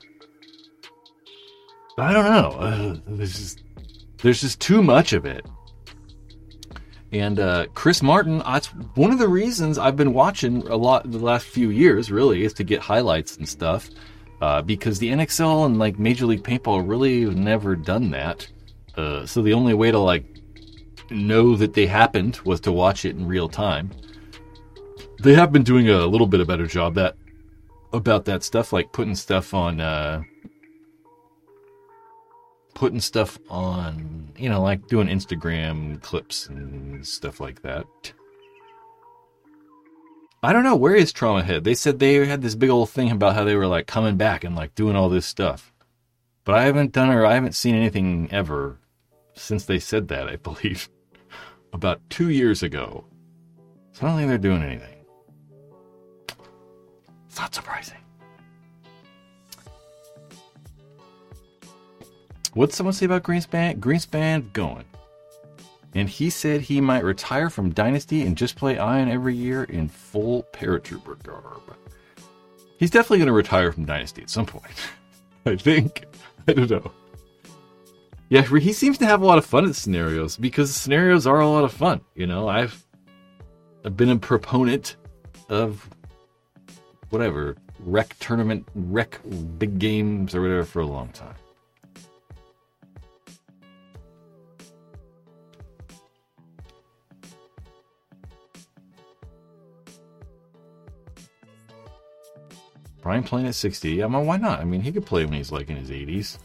I don't know. Uh, there's just, there's just too much of it. And uh, Chris Martin, that's one of the reasons I've been watching a lot the last few years, really, is to get highlights and stuff. Uh, because the N X L and like Major League Paintball really have never done that. Uh, so the only way to like know that they happened was to watch it in real time. They have been doing a little bit of better job that about that stuff, like putting stuff on, uh, putting stuff on, you know, like doing Instagram clips and stuff like that. I don't know, where is Trauma Head? They said they had this big old thing about how they were like coming back and like doing all this stuff. But I haven't done or I haven't seen anything ever since they said that, I believe. About two years ago. So I don't think they're doing anything. It's not surprising. What'd someone say about Greenspan? Greenspan going. And he said he might retire from Dynasty and just play Ion every year in full paratrooper garb. He's definitely going to retire from Dynasty at some point. I think. I don't know. Yeah, he seems to have a lot of fun at scenarios because scenarios are a lot of fun. You know, I've I've been a proponent of whatever, rec tournament, rec big games or whatever for a long time. Brian playing at sixty. I mean, why not? I mean, he could play when he's like in his eighties.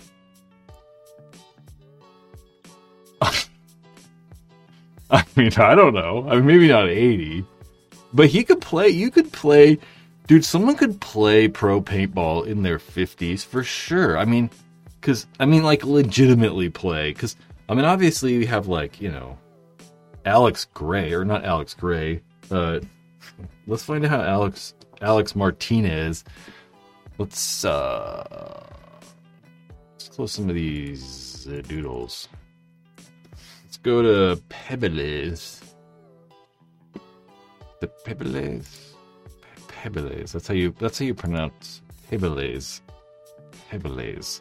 I mean, I don't know. I mean, maybe not eighty. But he could play. You could play. Dude, someone could play pro paintball in their fifties for sure. I mean, because, I mean, like, legitimately play. Because, I mean, obviously, we have, like, you know, Alex Gray. Or not Alex Gray. Uh, let's find out how Alex... Alex Martinez. Let's uh let's close some of these uh, doodles. Let's go to Pebbles. The Pebbles. Pebbles. That's how you. That's how you pronounce Pebbles. Pebbles.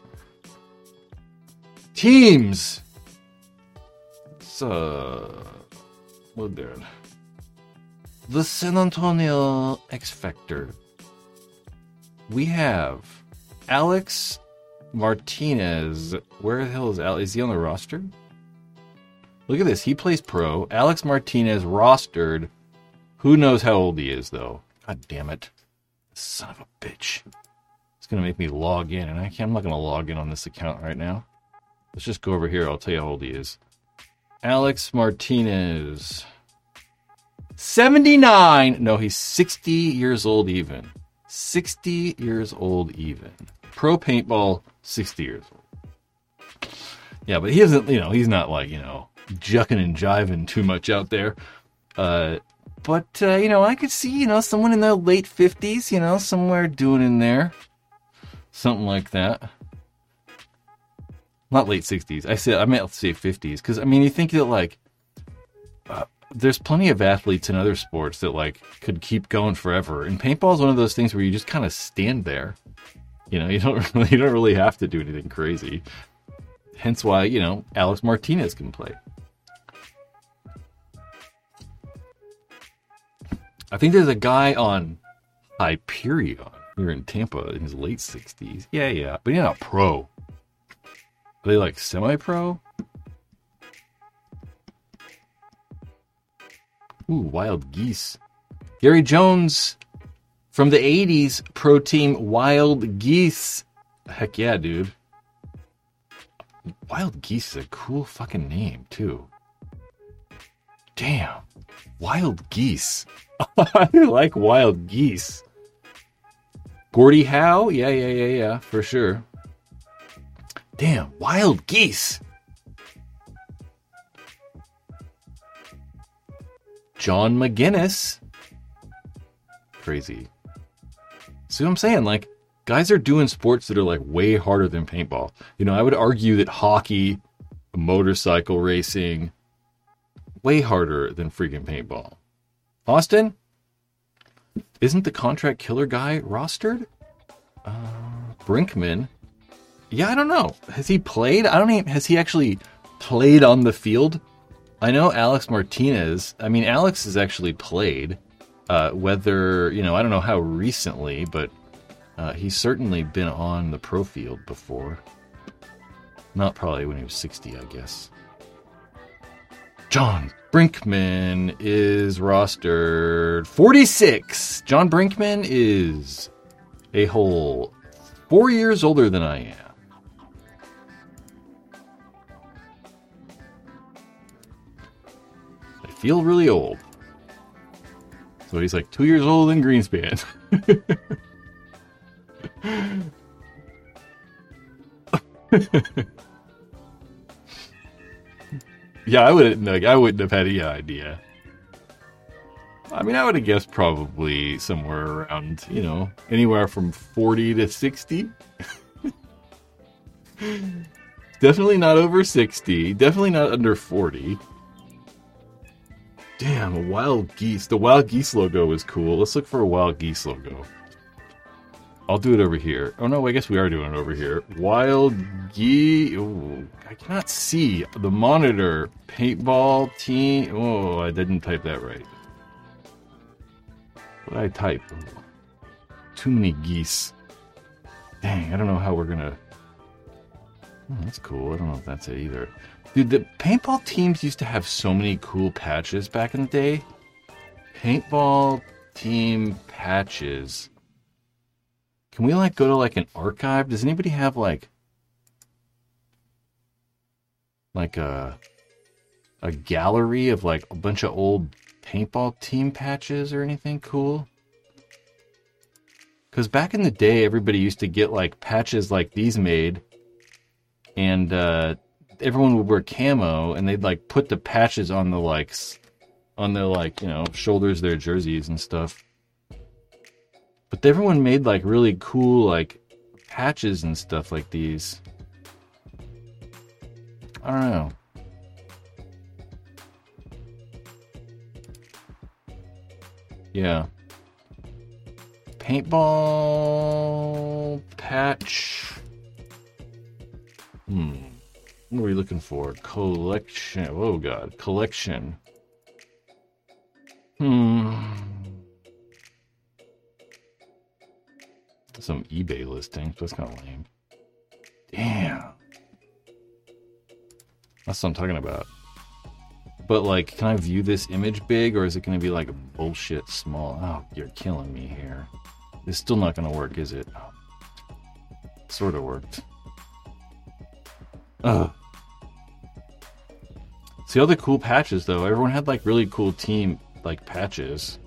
Teams. It's uh. Well done. the San Antonio X Factor. We have Alex Martinez. Where the hell is Alex? Is he on the roster? Look at this. He plays pro. Alex Martinez rostered. Who knows how old he is, though? God damn it. Son of a bitch. It's going to make me log in, and I can't, I'm not going to log in on this account right now. Let's just go over here. I'll tell you how old he is. Alex Martinez. seventy-nine. No, he's sixty years old even. sixty years old even. Pro paintball, sixty years old. Yeah, but he isn't, you know, he's not like, you know, jucking and jiving too much out there. Uh, but, uh, you know, I could see, you know, someone in their late fifties, you know, somewhere doing in there. Something like that. Not late sixties. I said, I meant to say fifties. Because, I mean, you think that, like, uh, there's plenty of athletes in other sports that, like, could keep going forever. And paintball is one of those things where you just kind of stand there. You know, you don't really, you don't really have to do anything crazy. Hence why, you know, Alex Martinez can play. I think there's a guy on Hyperion here in Tampa in his late sixties. Yeah, yeah. But he's not pro. Are they like semi-pro? Ooh, Wild Geese. Gary Jones from the eighties, pro team Wild Geese. Heck yeah, dude. Wild Geese is a cool fucking name, too. Damn. Wild Geese. I like Wild Geese. Gordie Howe? Yeah, yeah, yeah, yeah, for sure. Damn, Wild Geese. John McGinnis. Crazy. See what I'm saying? Like, guys are doing sports that are like way harder than paintball. You know, I would argue that hockey, motorcycle racing, way harder than freaking paintball. Austin? Isn't the contract killer guy rostered? Uh, Brinkman? Yeah, I don't know. Has he played? I don't even, has he actually played on the field? I know Alex Martinez. I mean, Alex has actually played. Uh, whether, you know, I don't know how recently, but uh, he's certainly been on the pro field before. Not probably when he was sixty, I guess. John Brinkman is rostered forty-six. John Brinkman is a whole four years older than I am. I feel really old. So he's like two years older than Greenspan. Yeah, I wouldn't like, I wouldn't have had any idea. I mean, I would have guessed probably somewhere around, you know, anywhere from forty to sixty. Definitely not over sixty. Definitely not under forty. Damn, a Wild Geese. The Wild Geese logo is cool. Let's look for a Wild Geese logo. I'll do it over here. Oh, no, I guess we are doing it over here. Wild Geese. Oh, I cannot see the monitor. Paintball team. Oh, I didn't type that right. What did I type? Oh, too many geese. Dang, I don't know how we're going to... Oh, that's cool. I don't know if that's it either. Dude, the paintball teams used to have so many cool patches back in the day. Paintball team patches. Can we, like, go to, like, an archive? Does anybody have, like... Like a... A gallery of, like, a bunch of old paintball team patches or anything cool? Because back in the day, everybody used to get, like, patches like these made. And, uh... everyone would wear camo, and they'd, like, put the patches on the, like... On their, like, you know, shoulders, their jerseys and stuff. But everyone made, like, really cool, like, patches and stuff like these. I don't know. Yeah. Paintball patch. Hmm. What are we looking for? Collection. Oh, God. Collection. Hmm. Some eBay listings. That's kind of lame. Damn. That's what I'm talking about. But, like, can I view this image big, or is it going to be, like, bullshit small? Oh, you're killing me here. It's still not going to work, is it? Oh. Sort of worked. Ugh. See all the cool patches, though. Everyone had, like, really cool team, like, patches.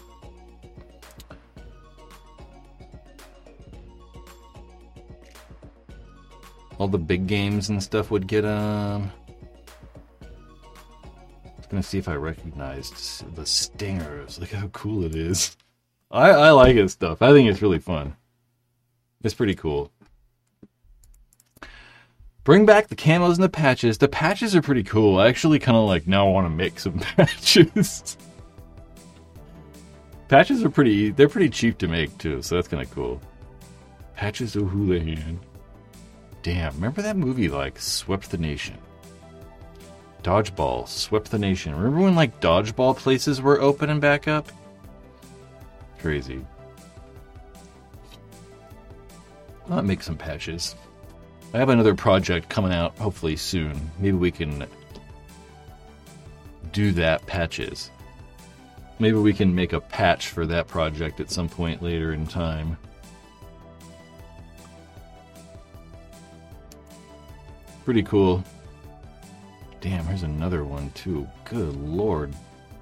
All the big games and stuff would get, um... gonna see if I recognized the stingers. Look how cool it is. I, I like his stuff. I think it's really fun. It's pretty cool. Bring back the camos and the patches. The patches are pretty cool. I actually kind of like now want to make some patches. Patches are pretty, they're pretty cheap to make too, so that's kind of cool. Patches O'Houlihan. Damn, remember that movie like swept the nation? Dodgeball swept the nation. Remember when like dodgeball places were open and back up? Crazy. I'll make some patches. I have another project coming out hopefully soon. Maybe we can do that patches. Maybe we can make a patch for that project at some point later in time. Pretty cool. Damn, here's another one too. Good lord.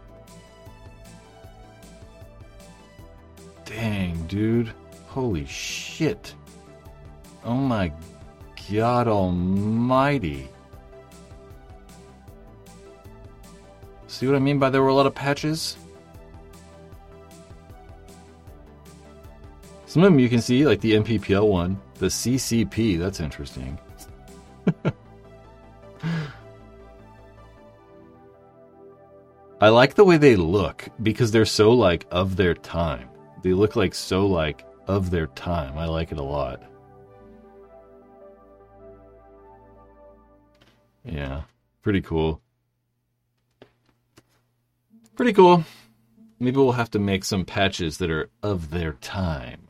Dang, dude. Holy shit. Oh my God almighty. See what I mean by there were a lot of patches? Some of them you can see, like the M P P L one. The C C P, that's interesting. I like the way they look because they're so like of their time. They look like so like of their time. I like it a lot. Yeah, pretty cool. Pretty cool. Maybe we'll have to make some patches that are of their time.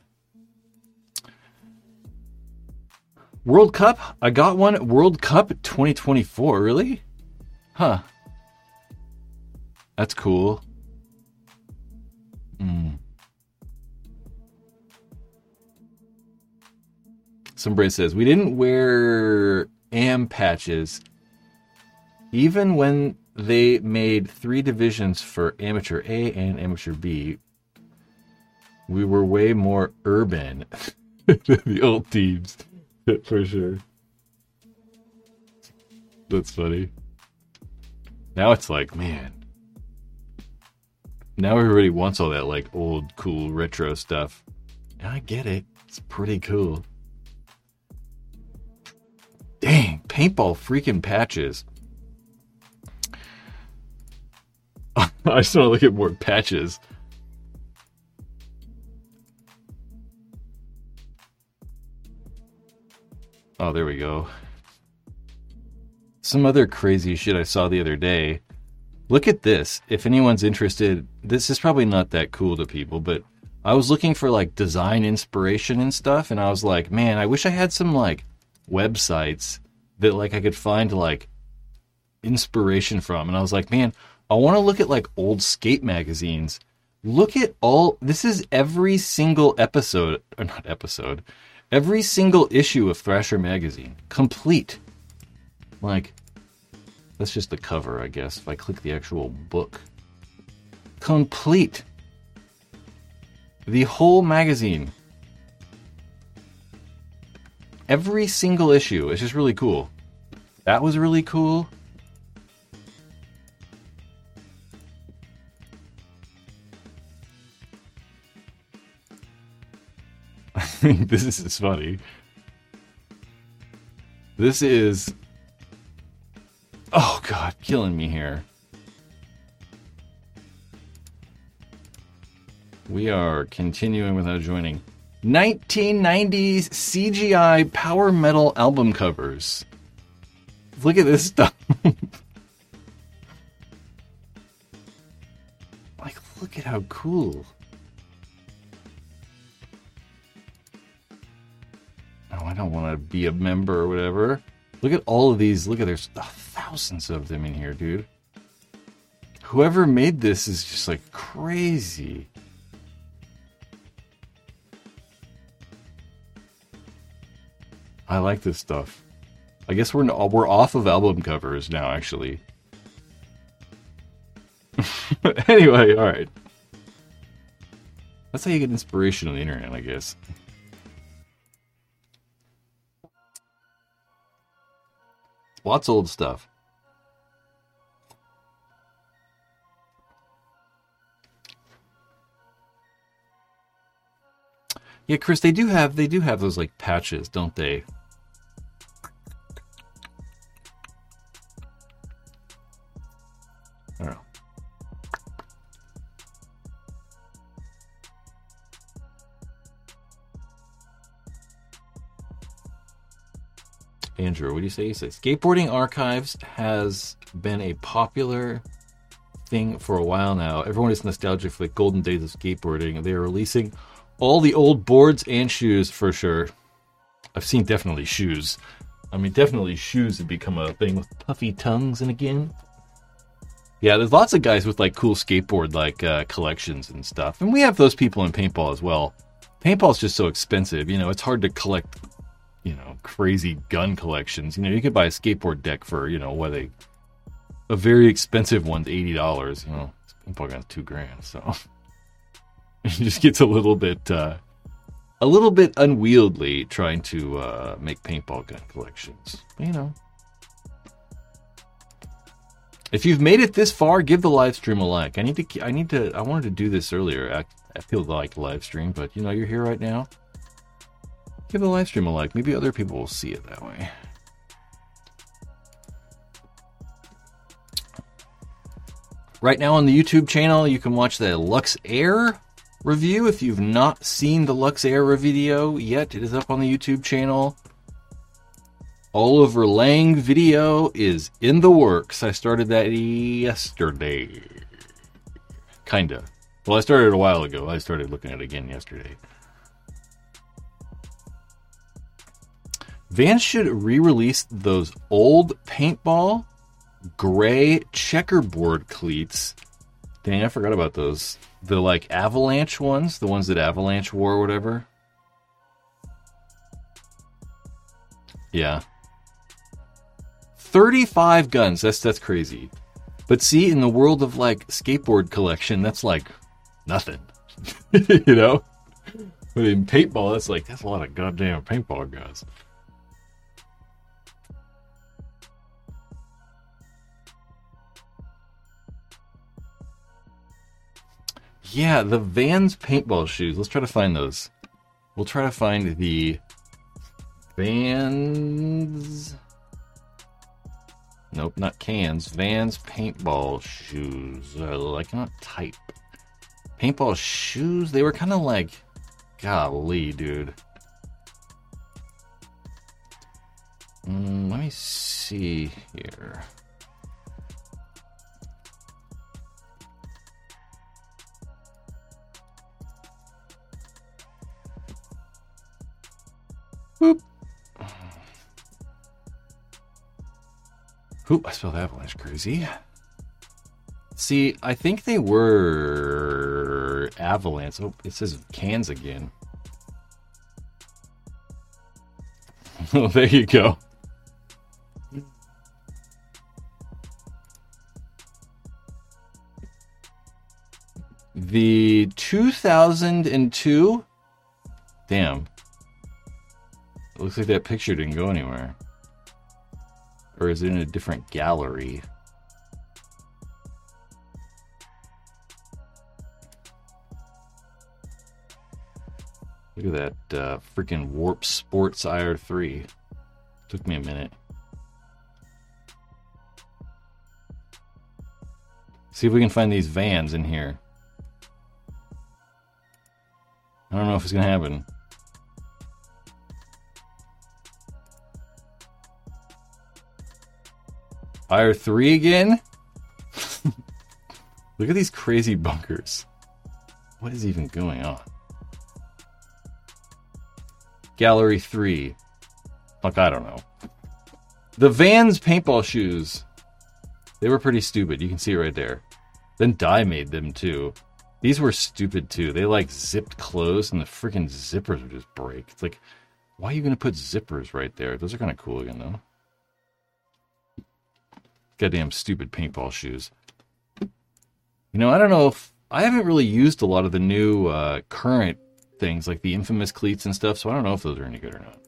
World Cup? I got one. World Cup twenty twenty-four, really? Huh. That's cool. Mm. Somebody says, we didn't wear A M patches even when they made three divisions for Amateur A and Amateur B. We were way more urban than the old teams, for sure. That's funny. Now it's like, man. Now everybody wants all that like old, cool, retro stuff. And I get it. It's pretty cool. Dang, paintball freaking patches. I just want to look at more patches. Oh, there we go. Some other crazy shit I saw the other day. Look at this. If anyone's interested, this is probably not that cool to people, but I was looking for like design inspiration and stuff, and I was like, man, I wish I had some like websites that like I could find like inspiration from. And I was like, man, I want to look at like old skate magazines. Look at all, this is every single episode, or not episode, every single issue of Thrasher magazine, complete. Like, that's just the cover, I guess, if I click the actual book. Complete. The whole magazine. Every single issue. It's just really cool. That was really cool. I think this is funny. This is... Oh, God, killing me here. We are continuing without joining. nineteen nineties C G I power metal album covers. Look at this stuff. Like, look at how cool. Oh, I don't want to be a member or whatever. Look at all of these. Look at there's thousands of them in here, dude. Whoever made this is just like crazy. I like this stuff. I guess we're we're off of album covers now, actually. Anyway, all right. That's how you get inspiration on the internet, I guess. Lots of old stuff. Yeah, Chris, they do have they do have those like patches, don't they? I don't know. Andrew, what do you say? You say skateboarding archives has been a popular thing for a while now. Everyone is nostalgic for the golden days of skateboarding. They are releasing all the old boards and shoes for sure. I've seen definitely shoes. I mean, definitely shoes have become a thing with puffy tongues and again. Yeah, there's lots of guys with like cool skateboard like uh, collections and stuff. And we have those people in paintball as well. Paintball's just so expensive. You know, it's hard to collect, you know, crazy gun collections. You know, you could buy a skateboard deck for, you know, what a, a very expensive one's eighty dollars. You know, paintball gun's two grand. So it just gets a little bit, uh, a little bit unwieldy trying to uh, make paintball gun collections. You know. If you've made it this far, give the live stream a like. I need to. I need to. I wanted to do this earlier. I, I feel like live stream, but you know, you're here right now. Give the live stream a like. Maybe other people will see it that way. Right now on the YouTube channel, you can watch the Lux Air review. If you've not seen the Lux Air video yet, it is up on the YouTube channel. Oliver Lang video is in the works. I started that yesterday. Kinda. Well, I started a while ago. I started looking at it again yesterday. Vans should re-release those old paintball gray checkerboard cleats. Dang, I forgot about those. The like Avalanche ones, the ones that Avalanche wore or whatever. Yeah. thirty-five guns. That's that's crazy. But see, in the world of like skateboard collection, that's like nothing. You know? But in paintball, that's like that's a lot of goddamn paintball guns. Yeah, the Vans paintball shoes. Let's try to find those. We'll try to find the Vans. Nope, not cans. Vans paintball shoes. Uh, I cannot type. Paintball shoes? They were kind of like... Golly, dude. Mm, let me see here. Boop. Oop, I spelled avalanche crazy. See, I think they were avalanche. Oh, it says cans again. Oh, there you go. The two thousand two? Damn. It looks like that picture didn't go anywhere. Or is it in a different gallery? Look at that uh, freaking Warp Sports I R three. Took me a minute. See if we can find these Vans in here. I don't know if it's going to happen. I R three again? Look at these crazy bunkers. What is even going on? Gallery three. Fuck, I don't know. The Vans paintball shoes. They were pretty stupid. You can see it right there. Then Dye made them too. These were stupid too. They like zipped closed and the freaking zippers would just break. It's like, why are you going to put zippers right there? Those are kind of cool again though. Goddamn stupid paintball shoes. You know, I don't know if... I haven't really used a lot of the new uh, current things, like the infamous cleats and stuff, so I don't know if those are any good or not.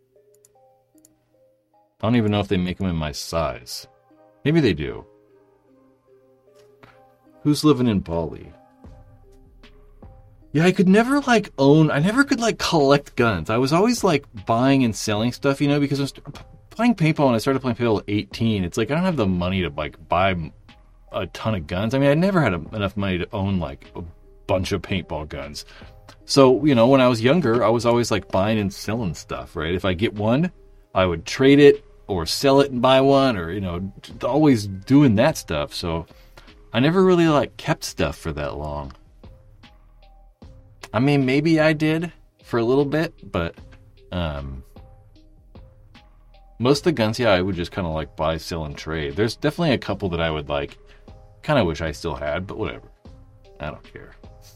I don't even know if they make them in my size. Maybe they do. Who's living in Bali? Yeah, I could never, like, own... I never could, like, collect guns. I was always, like, buying and selling stuff, you know, because I was playing paintball when I started playing paintball at eighteen. It's like, I don't have the money to, like, buy a ton of guns. I mean, I never had a, enough money to own, like, a bunch of paintball guns. So, you know, when I was younger, I was always, like, buying and selling stuff, right? If I get one, I would trade it or sell it and buy one or, you know, always doing that stuff. So I never really, like, kept stuff for that long. I mean, maybe I did for a little bit, but um, most of the guns, yeah, I would just kind of, like, buy, sell, and trade. There's definitely a couple that I would, like, kind of wish I still had, but whatever. I don't care.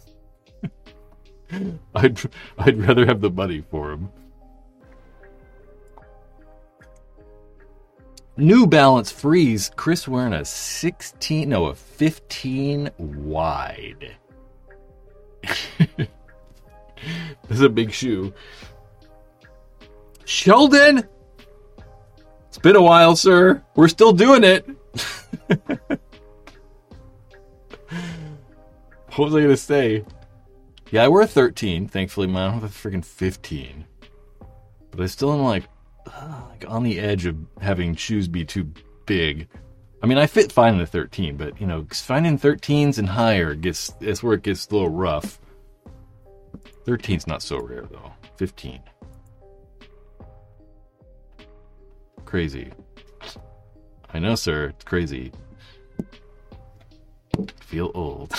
I'd I'd rather have the money for them. New Balance Freeze. Chris wearing a sixteen, no, a fifteen wide. This is a big shoe. Sheldon! It's been a while, sir. We're still doing it. What was I going to say? Yeah, I wear a thirteen. Thankfully, man, I don't have a freaking fifteen. But I still am like, uh, like on the edge of having shoes be too big. I mean, I fit fine in a thirteen, but, you know, finding thirteens and higher gets, that's where it gets a little rough. thirteen's not so rare, though. fifteen. Crazy. I know, sir. It's crazy. I feel old.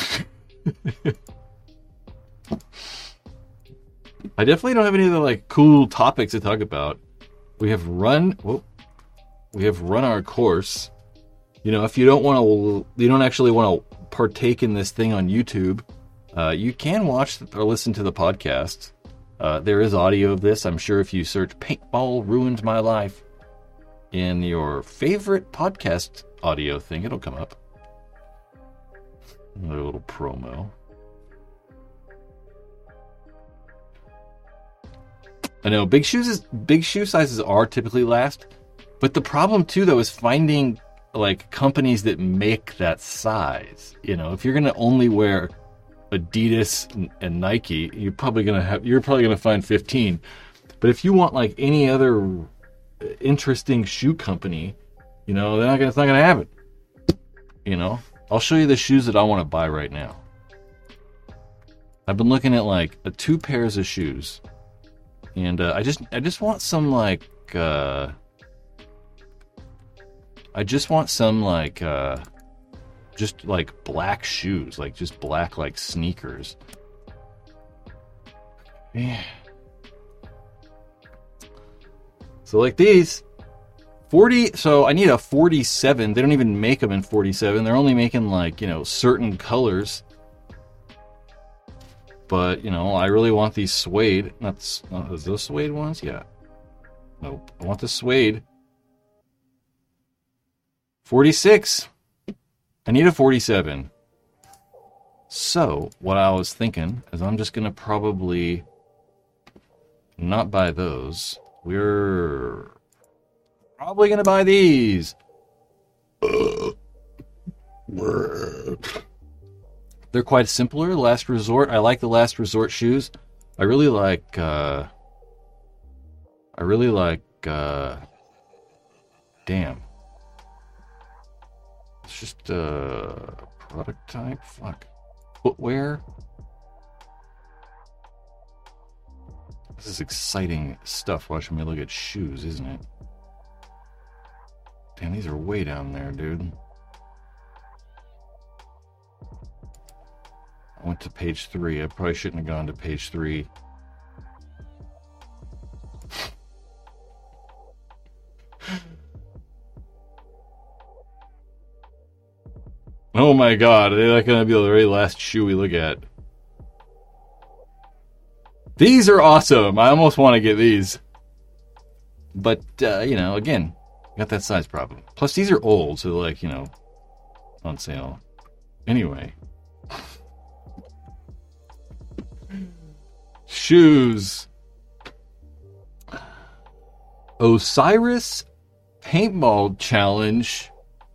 I definitely don't have any other, like, cool topics to talk about. We have run... Whoa, we have run our course. You know, if you don't want to... You don't actually want to partake in this thing on YouTube, uh, you can watch or listen to the podcast. Uh, there is audio of this. I'm sure if you search Paintball Ruined My Life in your favorite podcast audio thing, it'll come up. Another little promo. I know big shoes is big shoe sizes are typically last, but the problem too though is finding like companies that make that size. You know, if you're gonna only wear Adidas and, and Nike, you're probably gonna have you're probably gonna find fifteen. But if you want like any other interesting shoe company, you know, they're not gonna, it's not gonna have it. You know, I'll show you the shoes that I want to buy right now. I've been looking at like a two pairs of shoes. And uh, I just I just want some like uh, I just want some like uh, just like black shoes, like just black like sneakers. Yeah. So like these forty, so I need a forty-seven. They don't even make them in forty-seven. They're only making like, you know, certain colors. But, you know, I really want these suede. Not, not is those suede ones? Yeah. Nope. I want the suede. forty-six. I need a forty-seven. So, what I was thinking is I'm just going to probably not buy those. We're probably going to buy these. They're quite simpler. Last Resort. I like the Last Resort shoes. I really like, uh, I really like, uh, damn. It's just, uh, product type. Fuck. Footwear. This is exciting stuff watching me look at shoes, isn't it? Damn, these are way down there, dude. I went to page three. I probably shouldn't have gone to page three. Oh my god, are that going to be the very last shoe we look at? These are awesome. I almost want to get these. But, uh, you know, again, got that size problem. Plus, these are old, so they're like, you know, on sale. Anyway. Shoes. Osiris Paintball Challenge.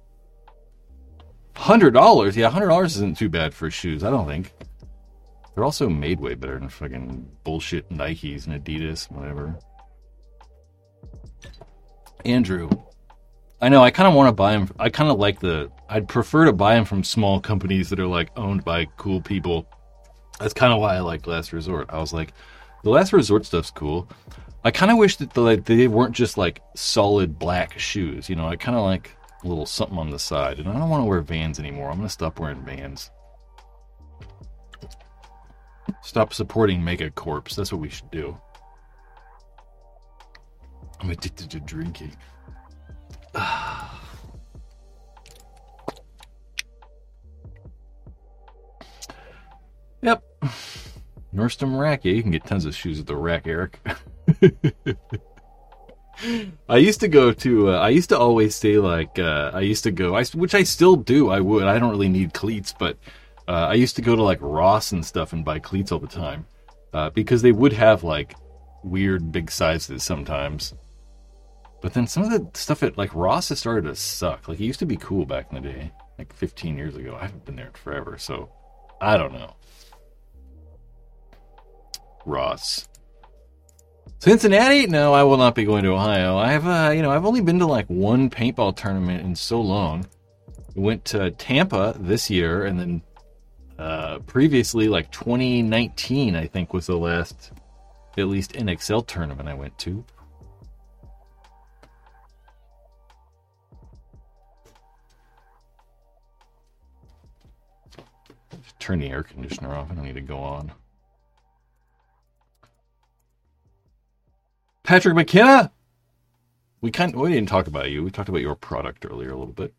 one hundred dollars? Yeah, one hundred dollars isn't too bad for shoes, I don't think. They're also made way better than fucking bullshit Nikes and Adidas, whatever. Andrew. I know, I kind of want to buy them. I kind of like the... I'd prefer to buy them from small companies that are, like, owned by cool people. That's kind of why I like Last Resort. I was like, the Last Resort stuff's cool. I kind of wish that the, like, they weren't just, like, solid black shoes. You know, I kind of like a little something on the side. And I don't want to wear Vans anymore. I'm going to stop wearing Vans. Stop supporting Megacorps. That's what we should do. I'm addicted to drinking. Yep. Nordstrom Rack. Yeah, you can get tons of shoes at the Rack, Eric. I used to go to, uh, I used to always say, like, uh, I used to go, I, which I still do, I would. I don't really need cleats, but uh, I used to go to, like, Ross and stuff and buy cleats all the time. Uh, because they would have, like, weird big sizes sometimes. But then some of the stuff at, like, Ross has started to suck. Like, it used to be cool back in the day. Like, fifteen years ago. I haven't been there forever, so I don't know. Ross. Cincinnati? No, I will not be going to Ohio. I have, uh, you know, I've only been to, like, one paintball tournament in so long. We went to Tampa this year, and then uh, previously, like, twenty nineteen, I think, was the last, at least, N X L tournament I went to. Turn the air conditioner off. I don't need to go on. Patrick McKenna? We kind we didn't talk about you. We talked about your product earlier a little bit.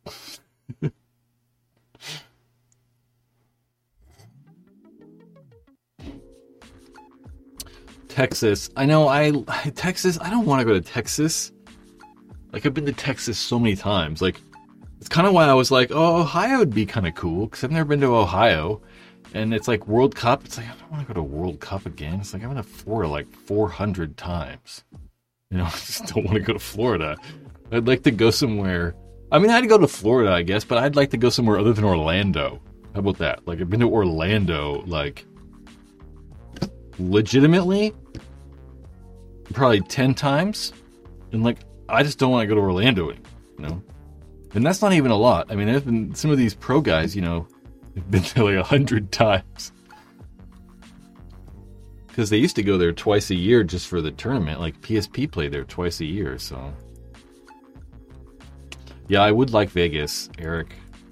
Texas. I know I Texas. I don't want to go to Texas. Like, I've been to Texas so many times. Like, it's kind of why I was like, oh, Ohio would be kind of cool, because I've never been to Ohio. And it's like World Cup. It's like, I don't want to go to World Cup again. It's like, I've been to Florida like four hundred times. You know, I just don't want to go to Florida. I'd like to go somewhere. I mean, I'd go to Florida, I guess, but I'd like to go somewhere other than Orlando. How about that? Like, I've been to Orlando, like, legitimately, probably ten times. And, like, I just don't want to go to Orlando, you know? And that's not even a lot. I mean, there's been some of these pro guys, you know, have been there like a hundred times. Because they used to go there twice a year just for the tournament. Like, P S P played there twice a year, so. Yeah, I would like Vegas, Eric.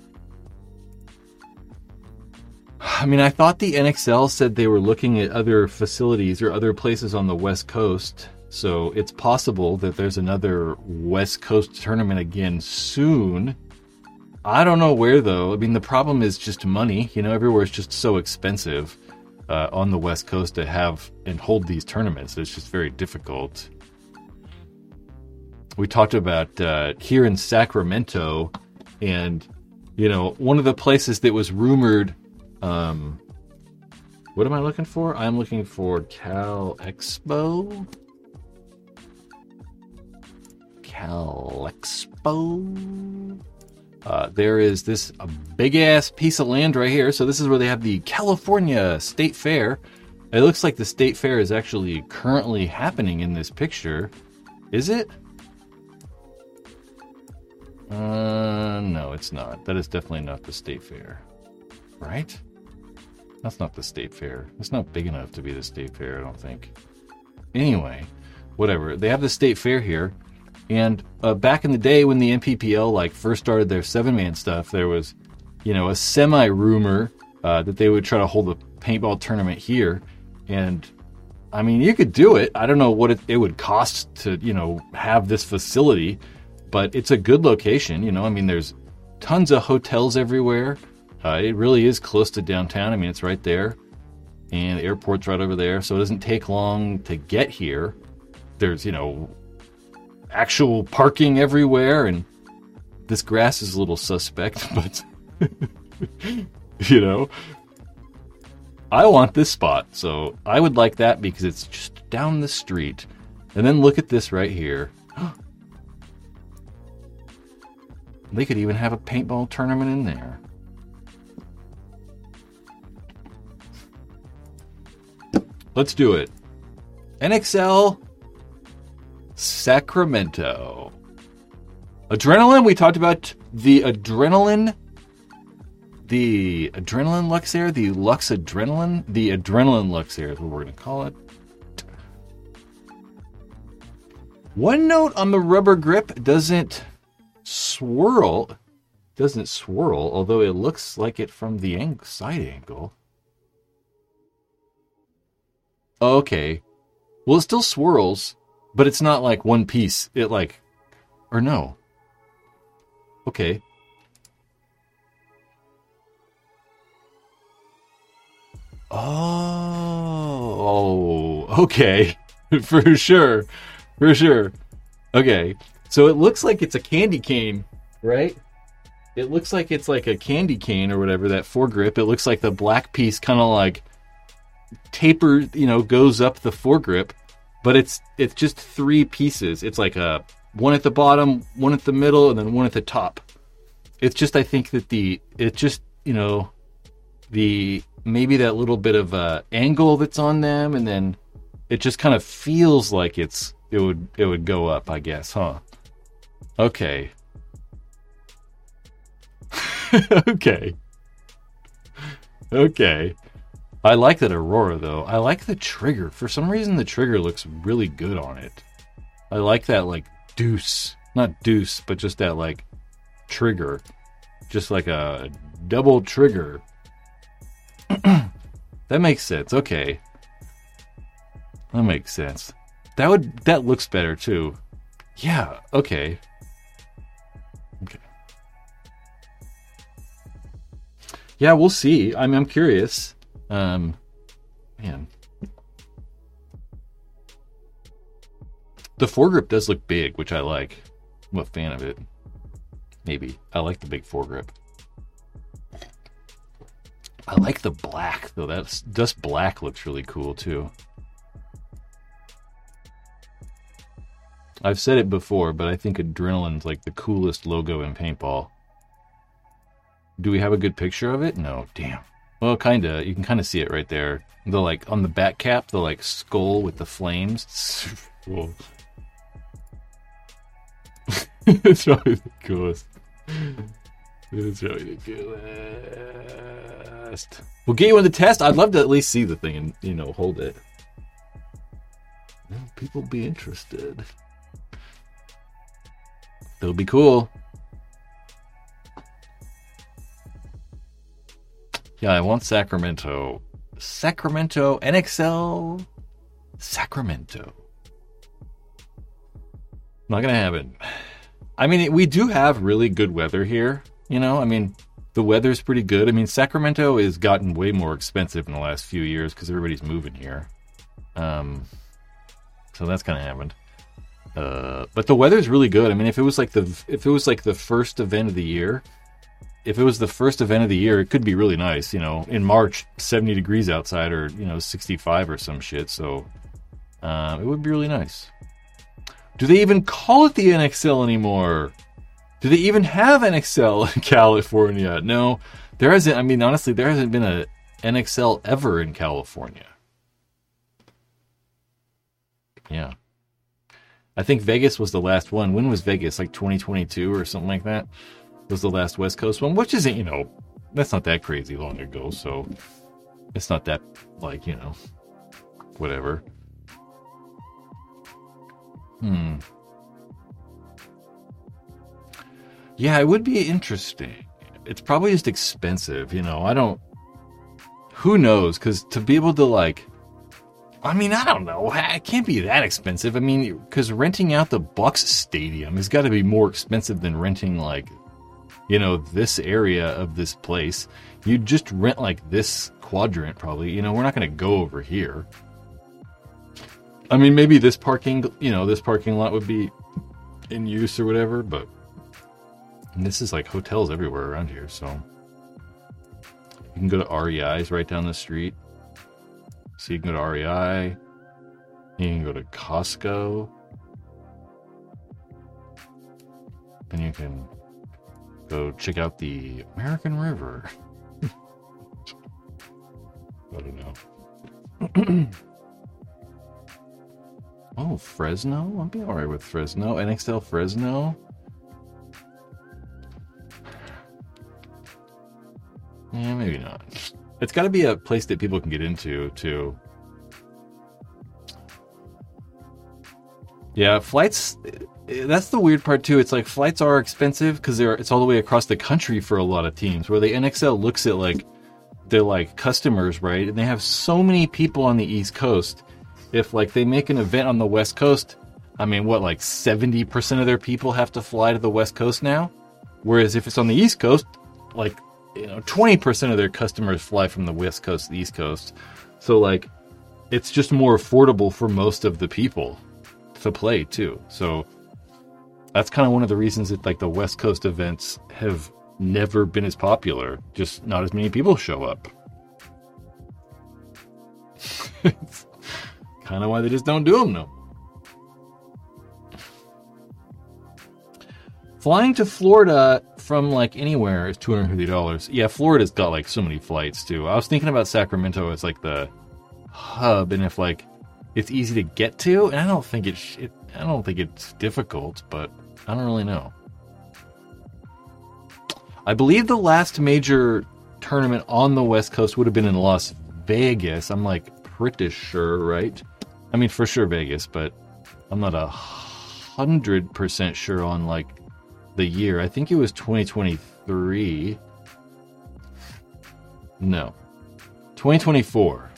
I mean, I thought the N X L said they were looking at other facilities or other places on the West Coast. So it's possible that there's another West Coast tournament again soon. I don't know where, though. I mean, the problem is just money. You know, everywhere is just so expensive uh, on the West Coast to have and hold these tournaments. It's just very difficult. We talked about uh, here in Sacramento, and, you know, one of the places that was rumored... Um, what am I looking for? I'm looking for Cal Expo. Cal Expo. Uh, there is this a big ass piece of land right here. So this is where they have the California State Fair. It looks like the State Fair is actually currently happening in this picture. Is it? Uh, no, it's not. That is definitely not the State Fair. Right? That's not the State Fair. It's not big enough to be the State Fair, I don't think. Anyway, whatever. They have the State Fair here. And uh, back in the day when the N P P L like first started their seven-man stuff, there was, you know, a semi-rumor uh, that they would try to hold a paintball tournament here. And I mean, you could do it. I don't know what it, it would cost to, you know, have this facility, but it's a good location. You know, I mean, there's tons of hotels everywhere. Uh, it really is close to downtown. I mean, it's right there. And the airport's right over there. So it doesn't take long to get here. There's, you know, actual parking everywhere. And this grass is a little suspect, but, you know, I want this spot. So I would like that because it's just down the street. And then look at this right here. They could even have a paintball tournament in there. Let's do it. N X L Sacramento. Adrenaline, we talked about the adrenaline. The adrenaline Luxair, the Lux Adrenaline, the Adrenaline Luxair is what we're going to call it. One note on the rubber grip, doesn't swirl, doesn't swirl, although it looks like it from the ang- side angle. Okay. Well, it still swirls, but it's not like one piece. It like, or no. Okay. Oh, okay. For sure. For sure. Okay. So it looks like it's a candy cane, right? It looks like it's like a candy cane or whatever, that foregrip. It looks like the black piece kind of like taper, you know, goes up the foregrip, but it's it's just three pieces. It's like a one at the bottom, one at the middle, and then one at the top. It's just, I think that the it just, you know, the maybe that little bit of uh, angle that's on them, and then it just kind of feels like it's it would it would go up, I guess, huh? Okay. okay. Okay. I like that Aurora, though. I like the trigger. For some reason, the trigger looks really good on it. I like that, like, deuce. Not deuce, but just that, like, trigger. Just like a double trigger. That makes sense. Okay. That makes sense. That would, that looks better, too. Yeah, okay. Okay. Yeah, we'll see. I mean, I'm curious. Um, man. The foregrip does look big, which I like. I'm a fan of it. Maybe. I like the big foregrip. I like the black, though. That's just black looks really cool, too. I've said it before, but I think Adrenaline's like the coolest logo in paintball. Do we have a good picture of it? No, damn. Well, kinda. You can kind of see it right there. The like on the back cap, the like skull with the flames. Cool. It's probably the coolest. It's probably the coolest. We'll get you in the test. I'd love to at least see the thing and, you know, hold it. Well, people be interested. That would be cool. Yeah, I want Sacramento. Sacramento, N X L, Sacramento. Not gonna happen. I mean, we do have really good weather here. You know, I mean, the weather's pretty good. I mean, Sacramento has gotten way more expensive in the last few years because everybody's moving here. Um, so that's kind of happened. Uh, but the weather's really good. I mean, if it was like the if it was like the first event of the year. If it was the first event of the year, it could be really nice, you know. In March, seventy degrees outside, or, you know, sixty-five or some shit. So uh, it would be really nice. Do they even call it the N X L anymore? Do they even have N X L in California? No, there hasn't. I mean, honestly, there hasn't been a N X L ever in California. Yeah. I think Vegas was the last one. When was Vegas? Like twenty twenty-two or something like that? Was the last West Coast one, which isn't, you know, that's not that crazy long ago, so it's not that, like, you know, whatever. Hmm. Yeah, it would be interesting. It's probably just expensive, you know. I don't, who knows? Because to be able to, like, I mean, I don't know. It can't be that expensive. I mean, because renting out the Bucks Stadium has got to be more expensive than renting, like, you know, this area of this place. You'd just rent, like, this quadrant, probably. You know, we're not going to go over here. I mean, maybe this parking, you know, this parking lot would be in use or whatever, but and this is, like, hotels everywhere around here, so. You can go to R E I's right down the street. So you can go to R E I. You can go to Costco. And you can go check out the American River. I don't know. Oh, Fresno? I'll be alright with Fresno. N X L Fresno? Yeah, maybe not. It's got to be a place that people can get into, too. Yeah, flights... That's the weird part, too. It's like flights are expensive because they're it's all the way across the country for a lot of teams, where the N X L looks at, like, their, like, customers, right? And they have so many people on the East Coast. If, like, they make an event on the West Coast, I mean, what, like, seventy percent of their people have to fly to the West Coast now? Whereas if it's on the East Coast, like... You know, twenty percent of their customers fly from the West Coast to the East Coast. So, like, it's just more affordable for most of the people to play, too. So, that's kind of one of the reasons that, like, the West Coast events have never been as popular. Just not as many people show up. It's kind of why they just don't do them, though. Flying to Florida from, like, anywhere is two hundred fifty dollars. Yeah, Florida's got, like, so many flights, too. I was thinking about Sacramento as, like, the hub, and if, like, it's easy to get to, and I don't think it's, it, I don't think it's difficult, but I don't really know. I believe the last major tournament on the West Coast would have been in Las Vegas. I'm, like, pretty sure, right? I mean, for sure Vegas, but I'm not a hundred percent sure on, like, the year. I think it was twenty twenty-three. No. twenty twenty-four.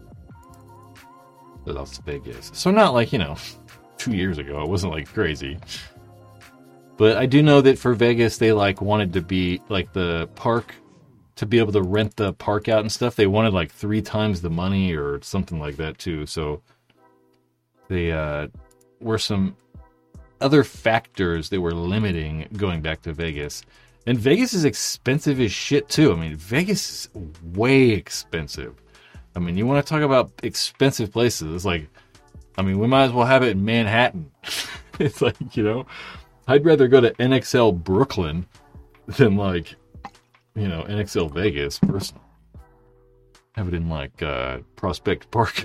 Las Vegas. So not like, you know, two years ago. It wasn't like crazy. But I do know that for Vegas, they like wanted to be like the park, to be able to rent the park out and stuff. They wanted like three times the money or something like that too. So they uh, were some other factors that were limiting going back to Vegas. And Vegas is expensive as shit too. I mean, Vegas is way expensive. I mean, you want to talk about expensive places. It's like, I mean, we might as well have it in Manhattan. It's like, you know, I'd rather go to N X L Brooklyn than like, you know, N X L Vegas personally. Have it in like uh, Prospect Park.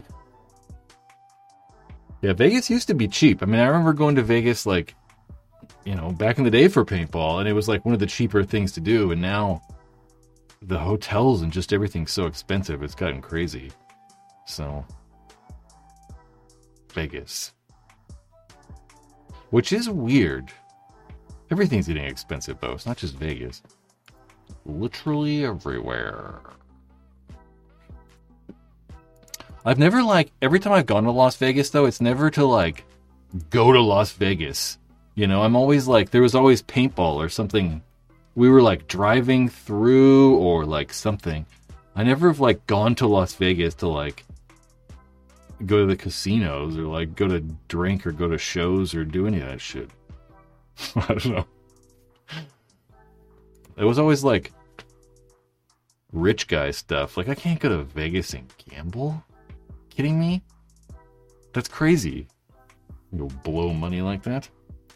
Yeah, Vegas used to be cheap. I mean, I remember going to Vegas, like, you know, back in the day for paintball, and it was, like, one of the cheaper things to do, and now the hotels and just everything's so expensive, it's gotten crazy. So, Vegas. Which is weird. Everything's getting expensive, though. It's not just Vegas. Literally everywhere. I've never, like, every time I've gone to Las Vegas, though, it's never to, like, go to Las Vegas. You know, I'm always, like, there was always paintball or something. We were, like, driving through or, like, something. I never have, like, gone to Las Vegas to, like, go to the casinos or, like, go to drink or go to shows or do any of that shit. I don't know. It was always, like, rich guy stuff. Like, I can't go to Vegas and gamble? Kidding me? That's crazy. Go blow money like that.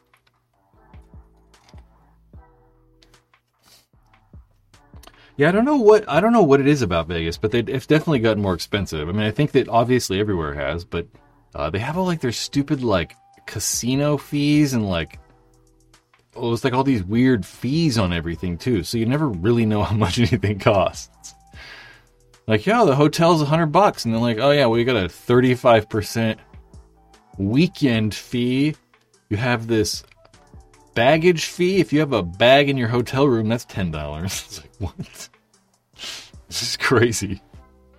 Yeah, I don't know what I don't know what it is about Vegas, but they, it's definitely gotten more expensive. I mean, I think that obviously everywhere has, but uh, they have all like their stupid like casino fees and like oh, it's like all these weird fees on everything too. So you never really know how much anything costs. Like, yeah, the hotel's a hundred bucks, and they're like, oh yeah, well you got a thirty-five percent weekend fee. You have this baggage fee. If you have a bag in your hotel room, that's ten dollars. It's like, what? This is crazy.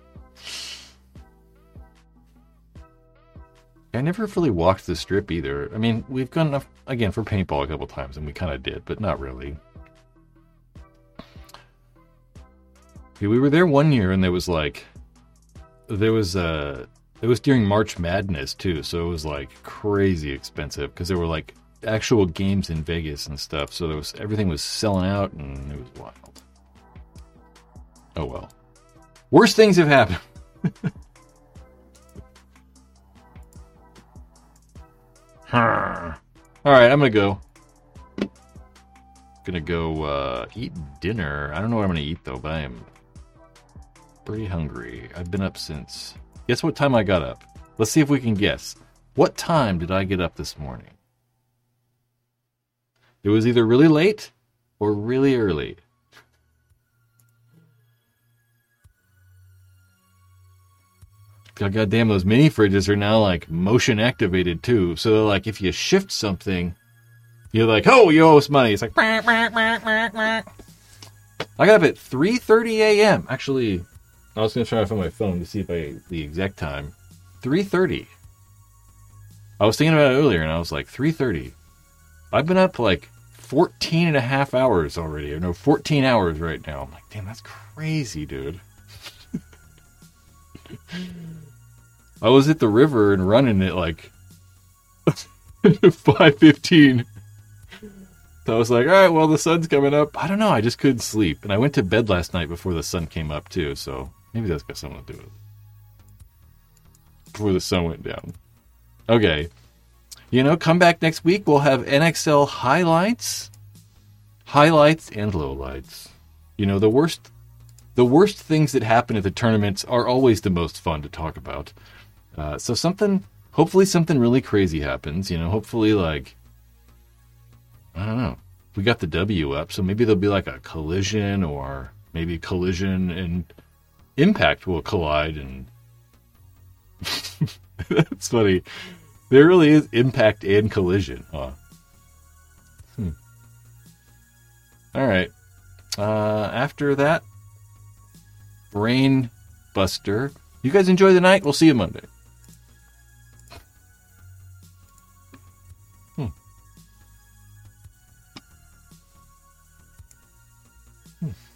never really walked the strip either. I mean, we've gone enough, again, for paintball a couple times, and we kind of did, but not really. Yeah, we were there one year, and there was like, there was uh it was during March Madness too, so it was like crazy expensive because there were like actual games in Vegas and stuff. So there was everything was selling out, and it was wild. Oh well, worse things have happened. All right, I'm gonna go. Gonna go uh, eat dinner. I don't know what I'm gonna eat though, but I am pretty hungry. I've been up since. Guess what time I got up? Let's see if we can guess. What time did I get up this morning? It was either really late or really early. God goddamn, those mini fridges are now like motion activated too. So like if you shift something, you're like, oh, you owe us money. It's like, I got up at three thirty a.m. Actually, I was going to try to find my phone to see if I the exact time. three thirty. I was thinking about it earlier, and I was like, three thirty. I've been up like fourteen and a half hours already. Or no, fourteen hours right now. I'm like, damn, that's crazy, dude. I was at the river and running at like five fifteen. So I was like, all right, well, the sun's coming up. I don't know. I just couldn't sleep. And I went to bed last night before the sun came up, too. So maybe that's got something to do with it. Before the sun went down. Okay. You know, come back next week. We'll have N X L highlights. Highlights and lowlights. You know, the worst, the worst things that happen at the tournaments are always the most fun to talk about. Uh, so something, hopefully something really crazy happens. You know, hopefully like, I don't know. We got the W up, so maybe there'll be like a collision, or maybe collision and impact will collide. And that's funny. There really is impact and collision, huh? Hmm. All right. Uh, after that, Brain Buster. You guys enjoy the night. We'll see you Monday. Hmm. Hmm.